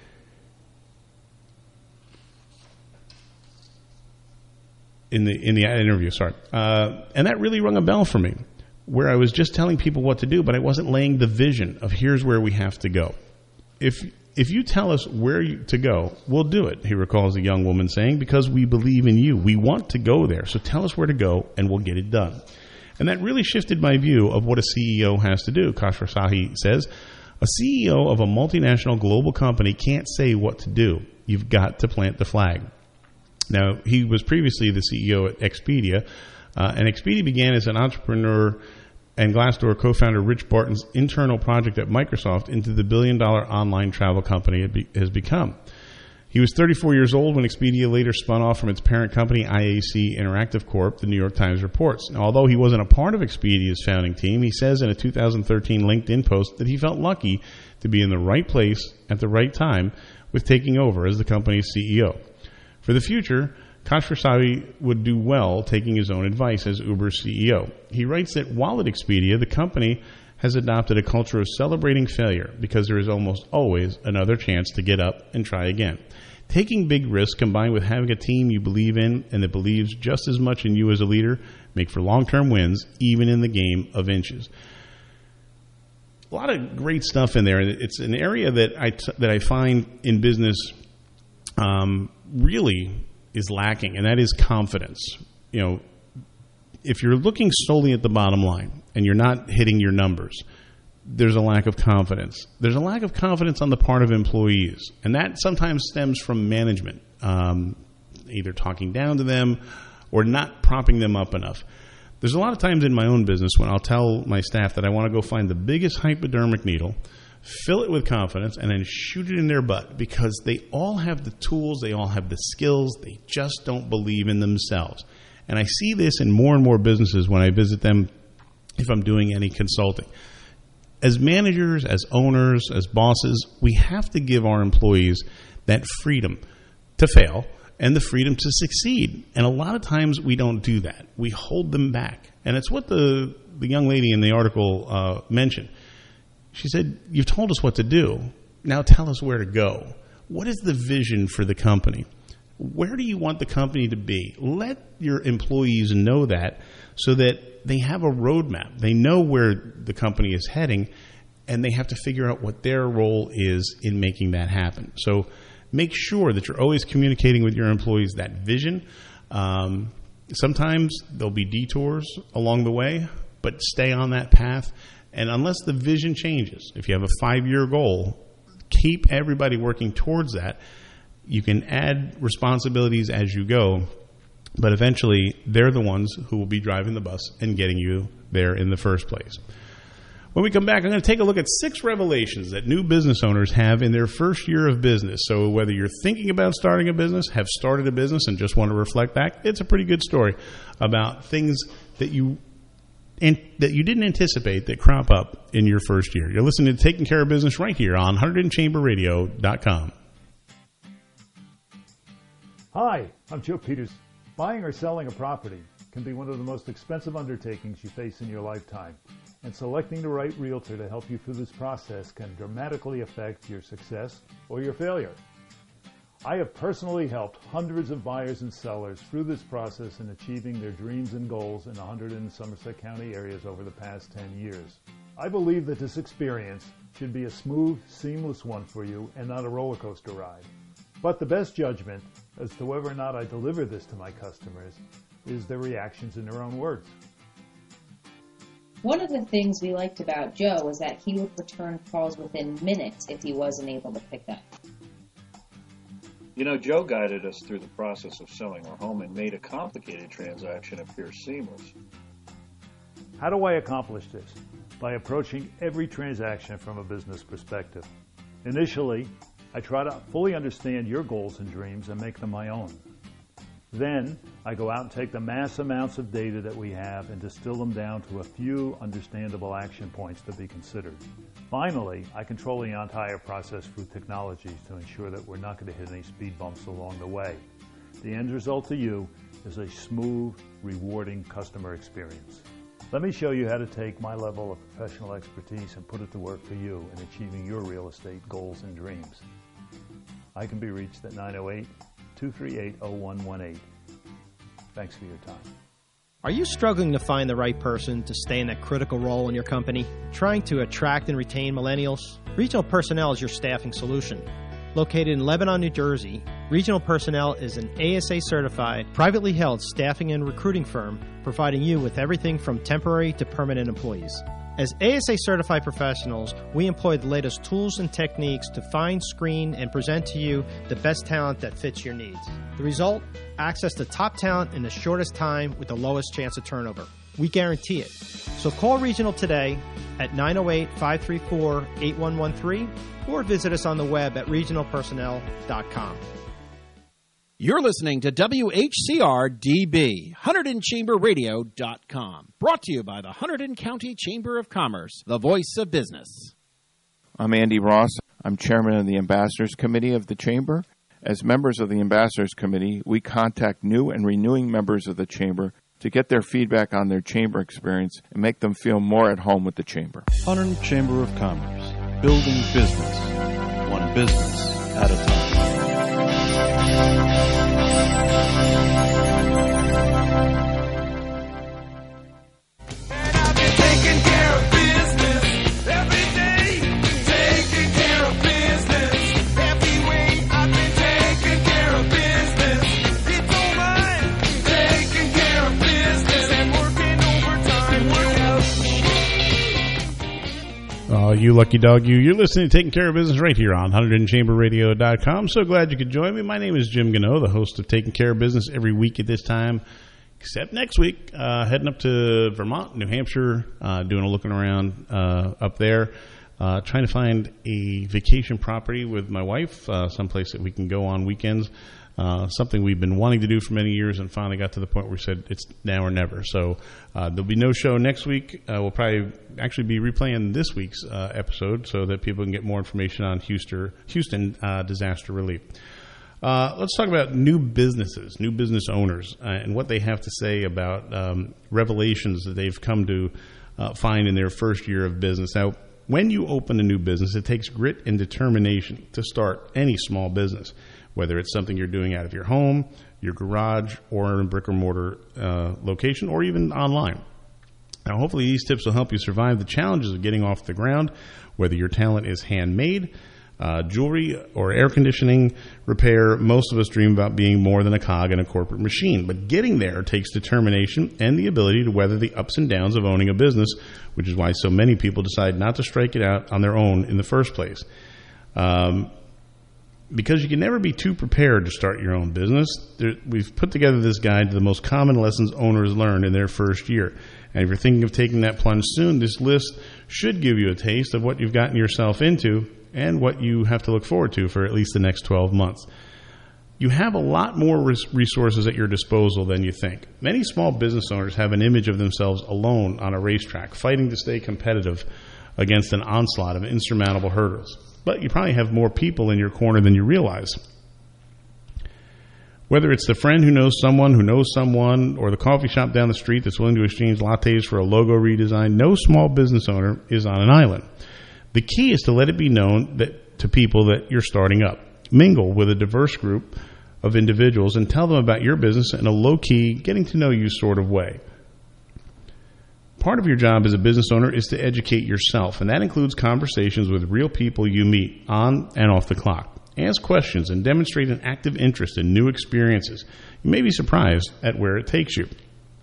S7: In the interview, and that really rung a bell for me, where I was just telling people what to do, but I wasn't laying the vision of here's where we have to go. If you tell us where to go, we'll do it, he recalls a young woman saying, because we believe in you. We want to go there, so tell us where to go, and we'll get it done. And that really shifted my view of what a CEO has to do. Khosrowshahi says, a CEO of a multinational global company can't say what to do. You've got to plant the flag. Now, he was previously the CEO at Expedia, and Expedia began as an entrepreneur and Glassdoor co-founder Rich Barton's internal project at Microsoft into the billion-dollar online travel company it has become. He was 34 years old when Expedia later spun off from its parent company, IAC Interactive Corp., the New York Times reports. Now, although he wasn't a part of Expedia's founding team, he says in a 2013 LinkedIn post that he felt lucky to be in the right place at the right time with taking over as the company's CEO. For the future, Khosrowshahi would do well taking his own advice as Uber's CEO. He writes that while at Expedia, the company has adopted a culture of celebrating failure because there is almost always another chance to get up and try again. Taking big risks combined with having a team you believe in and that believes just as much in you as a leader make for long-term wins, even in the game of inches. A lot of great stuff in there. It's an area that I find in business really is lacking, and that is confidence. You know, if you're looking solely at the bottom line and you're not hitting your numbers, there's a lack of confidence. There's a lack of confidence on the part of employees, and that sometimes stems from management, either talking down to them or not propping them up enough. There's a lot of times in my own business when I'll tell my staff that I want to go find the biggest hypodermic needle, fill it with confidence, and then shoot it in their butt because they all have the tools, they all have the skills, they just don't believe in themselves. And I see this in more and more businesses when I visit them if I'm doing any consulting. As managers, as owners, as bosses, we have to give our employees that freedom to fail and the freedom to succeed. And a lot of times we don't do that. We hold them back. And it's what the young lady in the article mentioned. She said, you've told us what to do. Now tell us where to go. What is the vision for the company? Where do you want the company to be? Let your employees know that so that they have a roadmap. They know where the company is heading, and they have to figure out what their role is in making that happen. So make sure that you're always communicating with your employees that vision. Sometimes there'll be detours along the way, but stay on that path. And unless the vision changes, if you have a 5-year goal, keep everybody working towards that. You can add responsibilities as you go, but eventually they're the ones who will be driving the bus and getting you there in the first place. When we come back, I'm going to take a look at 6 revelations that new business owners have in their first year of business. So whether you're thinking about starting a business, have started a business, and just want to reflect back, it's a pretty good story about things that you didn't anticipate that crop up in your first year. You're listening to Taking Care of Business right here on HunterdonChamberRadio.com.
S17: Hi, I'm Joe Peters. Buying or selling a property can be one of the most expensive undertakings you face in your lifetime, and selecting the right realtor to help you through this process can dramatically affect your success or your failure. I have personally helped hundreds of buyers and sellers through this process in achieving their dreams and goals in the Hunterdon and Somerset County areas over the past 10 years. I believe that this experience should be a smooth, seamless one for you and not a roller coaster ride. But the best judgment as to whether or not I deliver this to my customers is their reactions in their own words.
S18: One of the things we liked about Joe was that he would return calls within minutes if he wasn't able to pick up.
S19: You know, Joe guided us through the process of selling our home and made a complicated transaction appear seamless.
S17: How do I accomplish this? By approaching every transaction from a business perspective. Initially, I try to fully understand your goals and dreams and make them my own. Then, I go out and take the mass amounts of data that we have and distill them down to a few understandable action points to be considered. Finally, I control the entire process through technologies to ensure that we're not going to hit any speed bumps along the way. The end result to you is a smooth, rewarding customer experience. Let me show you how to take my level of professional expertise and put it to work for you in achieving your real estate goals and dreams. I can be reached at 908-238-0118. Thanks for your time.
S9: Are you struggling to find the right person to stay in that critical role in your company? Trying to attract and retain millennials? Regional Personnel is your staffing solution. Located in Lebanon, New Jersey, Regional Personnel is an ASA-certified, privately held staffing and recruiting firm providing you with everything from temporary to permanent employees. As ASA-certified professionals, we employ the latest tools and techniques to find, screen, and present to you the best talent that fits your needs. The result? Access to top talent in the shortest time with the lowest chance of turnover. We guarantee it. So call Regional today at 908-534-8113 or visit us on the web at regionalpersonnel.com.
S6: You're listening to WHCR-DB, HunterdonChamberRadio.com. Brought to you by the Hunterdon County Chamber of Commerce, the voice of business.
S20: I'm Andy Ross. I'm chairman of the Ambassadors Committee of the Chamber. As members of the Ambassadors Committee, we contact new and renewing members of the Chamber to get their feedback on their Chamber experience and make them feel more at home with the Chamber.
S11: Hunterdon Chamber of Commerce, building business, one business at a time.
S8: Taking care of business every day. Taking care of business every way. I've been taking care of business. It's all mine. Taking care of business and working overtime.
S7: Oh, you lucky dog, you. You're listening to Taking Care of Business right here on HunterdonChamberRadio.com. So glad you could join me. My name is Jim Gano, the host of Taking Care of Business every week at this time, except next week, heading up to Vermont, New Hampshire, doing a looking around up there, trying to find a vacation property with my wife, someplace that we can go on weekends. Something we've been wanting to do for many years and finally got to the point where we said it's now or never. So there'll be no show next week. We'll probably actually be replaying this week's episode so that people can get more information on Houston disaster relief. Let's talk about new businesses, new business owners, and what they have to say about revelations that they've come to find in their first year of business. Now, when you open a new business, it takes grit and determination to start any small business, whether it's something you're doing out of your home, your garage, or in a brick-and-mortar location, or even online. Now, hopefully these tips will help you survive the challenges of getting off the ground, whether your talent is handmade, jewelry, or air conditioning repair. Most of us dream about being more than a cog in a corporate machine, but getting there takes determination and the ability to weather the ups and downs of owning a business, which is why so many people decide not to strike it out on their own in the first place. Because you can never be too prepared to start your own business, we've put together this guide to the most common lessons owners learn in their first year. And if you're thinking of taking that plunge soon, this list should give you a taste of what you've gotten yourself into and what you have to look forward to for at least the next 12 months. You have a lot more resources at your disposal than you think. Many small business owners have an image of themselves alone on a racetrack, fighting to stay competitive against an onslaught of insurmountable hurdles. But you probably have more people in your corner than you realize. Whether it's the friend who knows someone, or the coffee shop down the street that's willing to exchange lattes for a logo redesign, no small business owner is on an island. The key is to let it be known to people that you're starting up. Mingle with a diverse group of individuals and tell them about your business in a low-key, getting-to-know-you sort of way. Part of your job as a business owner is to educate yourself, and that includes conversations with real people you meet on and off the clock. Ask questions and demonstrate an active interest in new experiences. You may be surprised at where it takes you.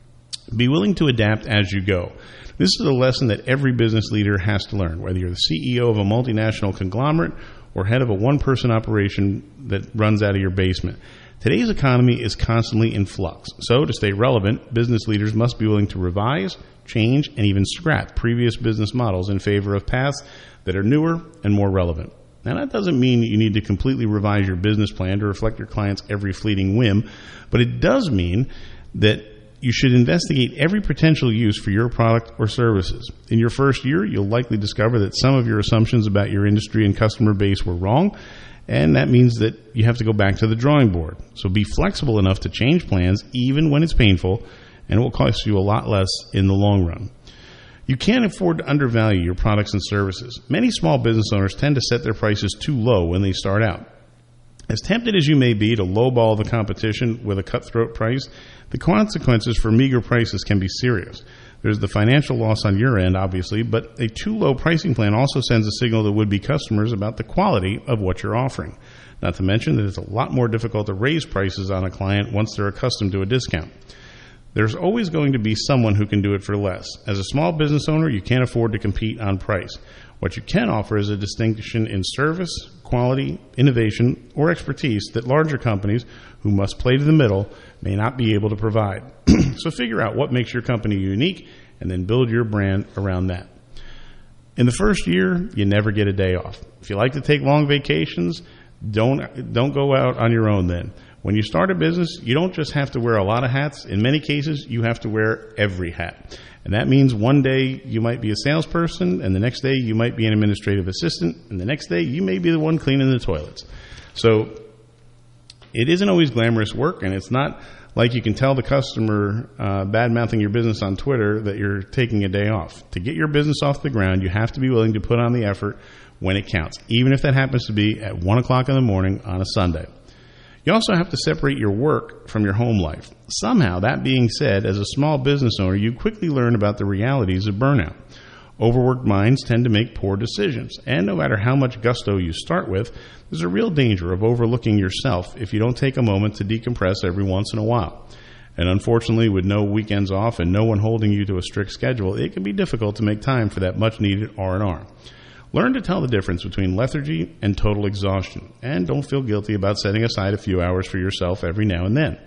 S7: Be willing to adapt as you go. This is a lesson that every business leader has to learn, whether you're the CEO of a multinational conglomerate or head of a one-person operation that runs out of your basement. Today's economy is constantly in flux, so to stay relevant, business leaders must be willing to revise, change, and even scrap previous business models in favor of paths that are newer and more relevant. Now, that doesn't mean you need to completely revise your business plan to reflect your client's every fleeting whim, but it does mean that you should investigate every potential use for your product or services. In your first year, you'll likely discover that some of your assumptions about your industry and customer base were wrong, and that means that you have to go back to the drawing board. So be flexible enough to change plans even when it's painful, and it will cost you a lot less in the long run. You can't afford to undervalue your products and services. Many small business owners tend to set their prices too low when they start out. As tempted as you may be to lowball the competition with a cutthroat price, the consequences for meager prices can be serious. There's the financial loss on your end, obviously, but a too low pricing plan also sends a signal to would-be customers about the quality of what you're offering. Not to mention that it's a lot more difficult to raise prices on a client once they're accustomed to a discount. There's always going to be someone who can do it for less. As a small business owner, you can't afford to compete on price. What you can offer is a distinction in service, quality, innovation, or expertise that larger companies who must play to the middle may not be able to provide. So figure out what makes your company unique and then build your brand around that. In the first year, you never get a day off. If you like to take long vacations, don't go out on your own then. When you start a business, you don't just have to wear a lot of hats. In many cases, you have to wear every hat. And that means one day you might be a salesperson, and the next day you might be an administrative assistant, and the next day you may be the one cleaning the toilets. So it isn't always glamorous work, and it's not like you can tell the customer bad-mouthing your business on Twitter that you're taking a day off. To get your business off the ground, you have to be willing to put on the effort when it counts, even if that happens to be at 1 o'clock in the morning on a Sunday. You also have to separate your work from your home life. Somehow, that being said, as a small business owner, you quickly learn about the realities of burnout. Overworked minds tend to make poor decisions, and no matter how much gusto you start with, there's a real danger of overlooking yourself if you don't take a moment to decompress every once in a while. And unfortunately, with no weekends off and no one holding you to a strict schedule, it can be difficult to make time for that much-needed R&R. Learn to tell the difference between lethargy and total exhaustion, and don't feel guilty about setting aside a few hours for yourself every now and then.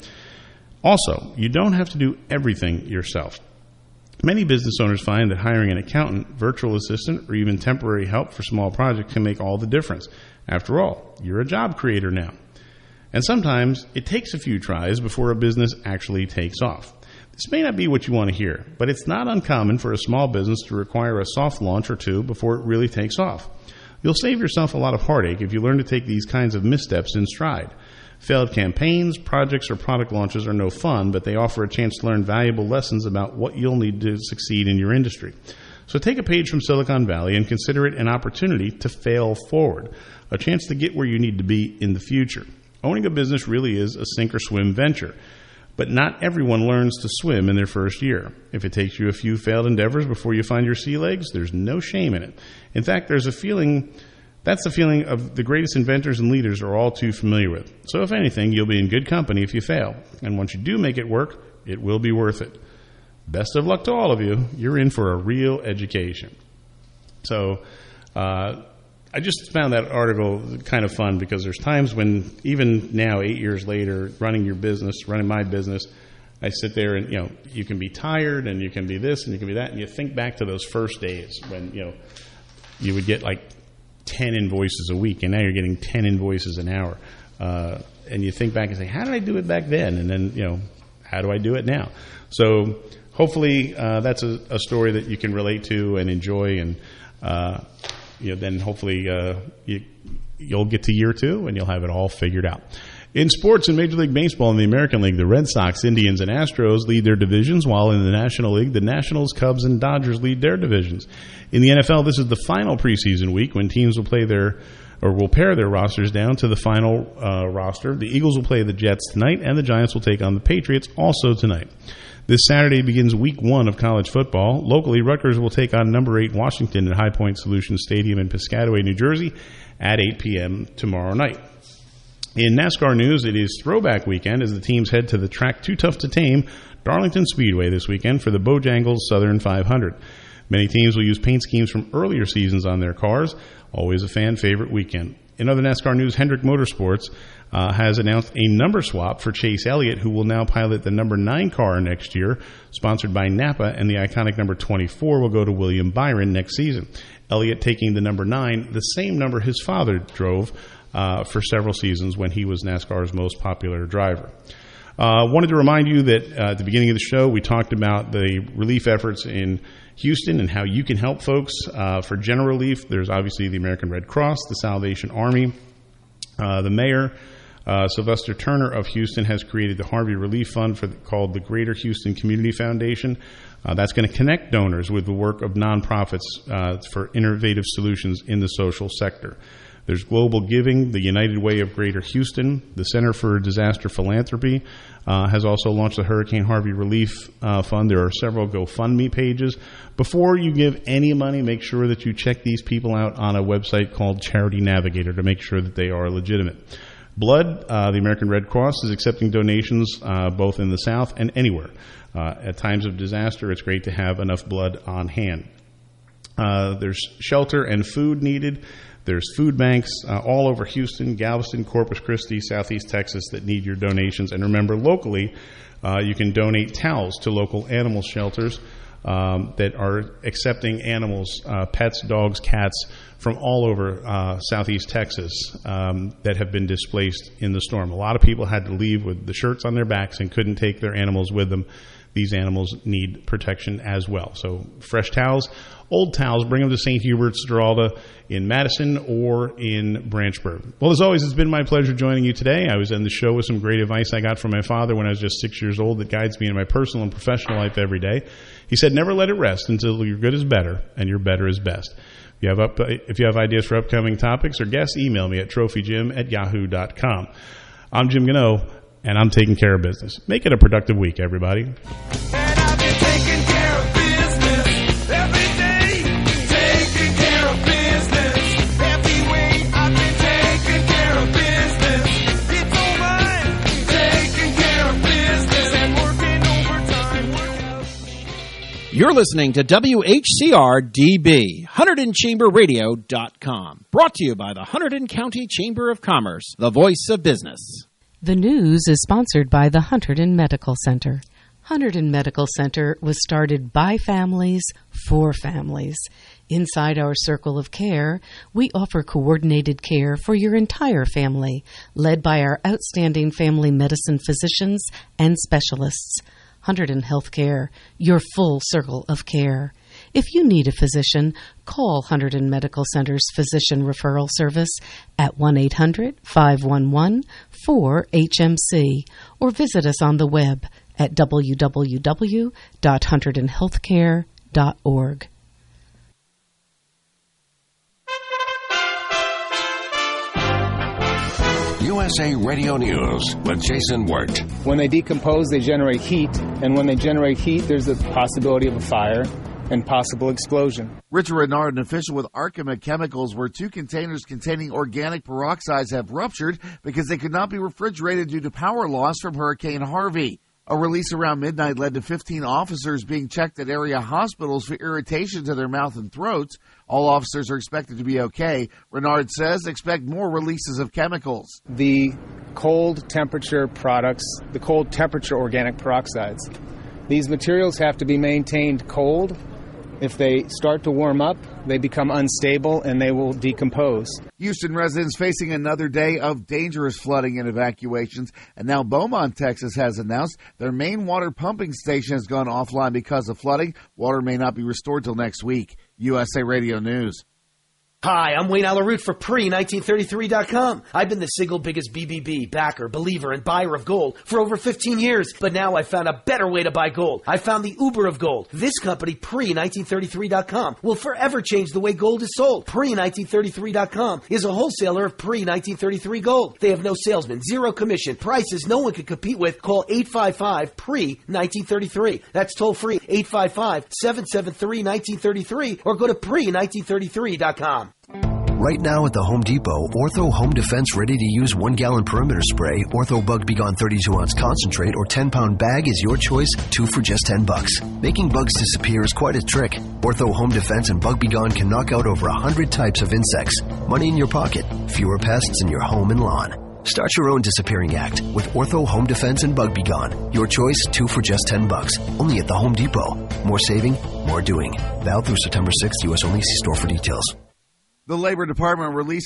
S7: Also, you don't have to do everything yourself. Many business owners find that hiring an accountant, virtual assistant, or even temporary help for small projects can make all the difference. After all, you're a job creator now. And sometimes it takes a few tries before a business actually takes off. This may not be what you want to hear, but it's not uncommon for a small business to require a soft launch or two before it really takes off. You'll save yourself a lot of heartache if you learn to take these kinds of missteps in stride. Failed campaigns, projects, or product launches are no fun, but they offer a chance to learn valuable lessons about what you'll need to succeed in your industry. So take a page from Silicon Valley and consider it an opportunity to fail forward, a chance to get where you need to be in the future. Owning a business really is a sink or swim venture. But not everyone learns to swim in their first year. If it takes you a few failed endeavors before you find your sea legs, there's no shame in it. In fact, that's the feeling of the greatest inventors and leaders are all too familiar with. So if anything, you'll be in good company if you fail. And once you do make it work, it will be worth it. Best of luck to all of you. You're in for a real education. So, I just found that article kind of fun because there's times when, even now, 8 years later, running my business, I sit there and, you can be tired and you can be this and you can be that. And you think back to those first days when, you would get like 10 invoices a week and now you're getting 10 invoices an hour. And you think back and say, how did I do it back then? And then, how do I do it now? So hopefully that's a story that you can relate to and enjoy, and then hopefully you'll get to year 2 and you'll have it all figured out. In sports, in Major League Baseball and the American League, the Red Sox, Indians, and Astros lead their divisions, while in the National League, the Nationals, Cubs, and Dodgers lead their divisions. In the NFL, this is the final preseason week when teams will pare their rosters down to the final roster. The Eagles will play the Jets tonight, and the Giants will take on the Patriots also tonight. This Saturday begins week 1 of college football. Locally, Rutgers will take on number 8 Washington at High Point Solutions Stadium in Piscataway, New Jersey at 8 p.m. tomorrow night. In NASCAR news, it is throwback weekend as the teams head to the track Too Tough to Tame, Darlington Speedway this weekend for the Bojangles Southern 500. Many teams will use paint schemes from earlier seasons on their cars. Always a fan favorite weekend. In other NASCAR news, Hendrick Motorsports has announced a number swap for Chase Elliott, who will now pilot the number 9 car next year, sponsored by Napa, and the iconic number 24 will go to William Byron next season. Elliott taking the number 9, the same number his father drove for several seasons when he was NASCAR's most popular driver. Wanted to remind you that at the beginning of the show, we talked about the relief efforts in Houston and how you can help folks for general relief. There's obviously the American Red Cross, the Salvation Army. The mayor, Sylvester Turner of Houston, has created the Harvey Relief Fund called the Greater Houston Community Foundation. That's going to connect donors with the work of nonprofits for innovative solutions in the social sector. There's Global Giving, the United Way of Greater Houston. The Center for Disaster Philanthropy has also launched the Hurricane Harvey Relief Fund. There are several GoFundMe pages. Before you give any money, make sure that you check these people out on a website called Charity Navigator to make sure that they are legitimate. Blood, the American Red Cross is accepting donations both in the South and anywhere. At times of disaster, it's great to have enough blood on hand. There's shelter and food needed. There's food banks all over Houston, Galveston, Corpus Christi, Southeast Texas that need your donations. And remember, locally, you can donate towels to local animal shelters that are accepting animals, pets, dogs, cats, from all over Southeast Texas that have been displaced in the storm. A lot of people had to leave with the shirts on their backs and couldn't take their animals with them. These animals need protection as well. So fresh towels, old towels, bring them to St. Hubert's Giralda in Madison or in Branchburg. Well, as always, it's been my pleasure joining you today. I was on the show with some great advice I got from my father when I was just 6 years old that guides me in my personal and professional life every day. He said, never let it rest until your good is better and your better is best. If you have ideas for upcoming topics or guests, email me at trophyjim@yahoo.com. I'm Jim Gano, and I'm taking care of business. Make it a productive week, everybody.
S8: And I've been taking care of business every day. Taking care of business every way. I've been taking care of business. It's all mine. Taking care of business and working overtime.
S6: You're listening to WHCR-DB, HunterdonChamberRadio.com. Brought to you by the Hunterdon County Chamber of Commerce, the voice of business.
S21: The news is sponsored by the Hunterdon Medical Center. Hunterdon Medical Center was started by families for families. Inside our circle of care, we offer coordinated care for your entire family, led by our outstanding family medicine physicians and specialists. Hunterdon Healthcare, your full circle of care. If you need a physician, call Hunterdon Medical Center's Physician Referral Service at 1-800-511-4HMC or visit us on the web at www.hunterdonhealthcare.org.
S12: USA Radio News with Jason Wirt.
S13: When they decompose, they generate heat, and when they generate heat, there's a possibility of a fire and possible explosion.
S14: Richard Renard, an official with Arkema Chemicals, where 2 containers containing organic peroxides have ruptured because they could not be refrigerated due to power loss from Hurricane Harvey. A release around midnight led to 15 officers being checked at area hospitals for irritation to their mouth and throats. All officers are expected to be okay. Renard says expect more releases of chemicals.
S13: The cold temperature products, the cold temperature organic peroxides, these materials have to be maintained cold. If they start to warm up, they become unstable and they will decompose.
S14: Houston residents facing another day of dangerous flooding and evacuations. And now Beaumont, Texas has announced their main water pumping station has gone offline because of flooding. Water may not be restored till next week. USA Radio News.
S3: Hi, I'm Wayne Alaroot for Pre-1933.com. I've been the single biggest BBB, backer, believer, and buyer of gold for over 15 years. But now I found a better way to buy gold. I found the Uber of gold. This company, Pre-1933.com, will forever change the way gold is sold. Pre-1933.com is a wholesaler of Pre-1933 gold. They have no salesman, zero commission, prices no one can compete with. Call 855-PRE-1933. That's toll free, 855-773-1933, or go to Pre-1933.com.
S2: Right now at the Home Depot, Ortho Home Defense ready-to-use 1-gallon perimeter spray, Ortho Bug B Gon 32-ounce concentrate, or 10-pound bag is your choice, 2 for just $10. Making bugs disappear is quite a trick. Ortho Home Defense and Bug B Gon can knock out over 100 types of insects. Money in your pocket, fewer pests in your home and lawn. Start your own disappearing act with Ortho Home Defense and Bug B Gon. Your choice, 2 for just $10. Only at the Home Depot. More saving, more doing. Valid through September 6th, U.S. only. See store for details.
S14: The Labor Department released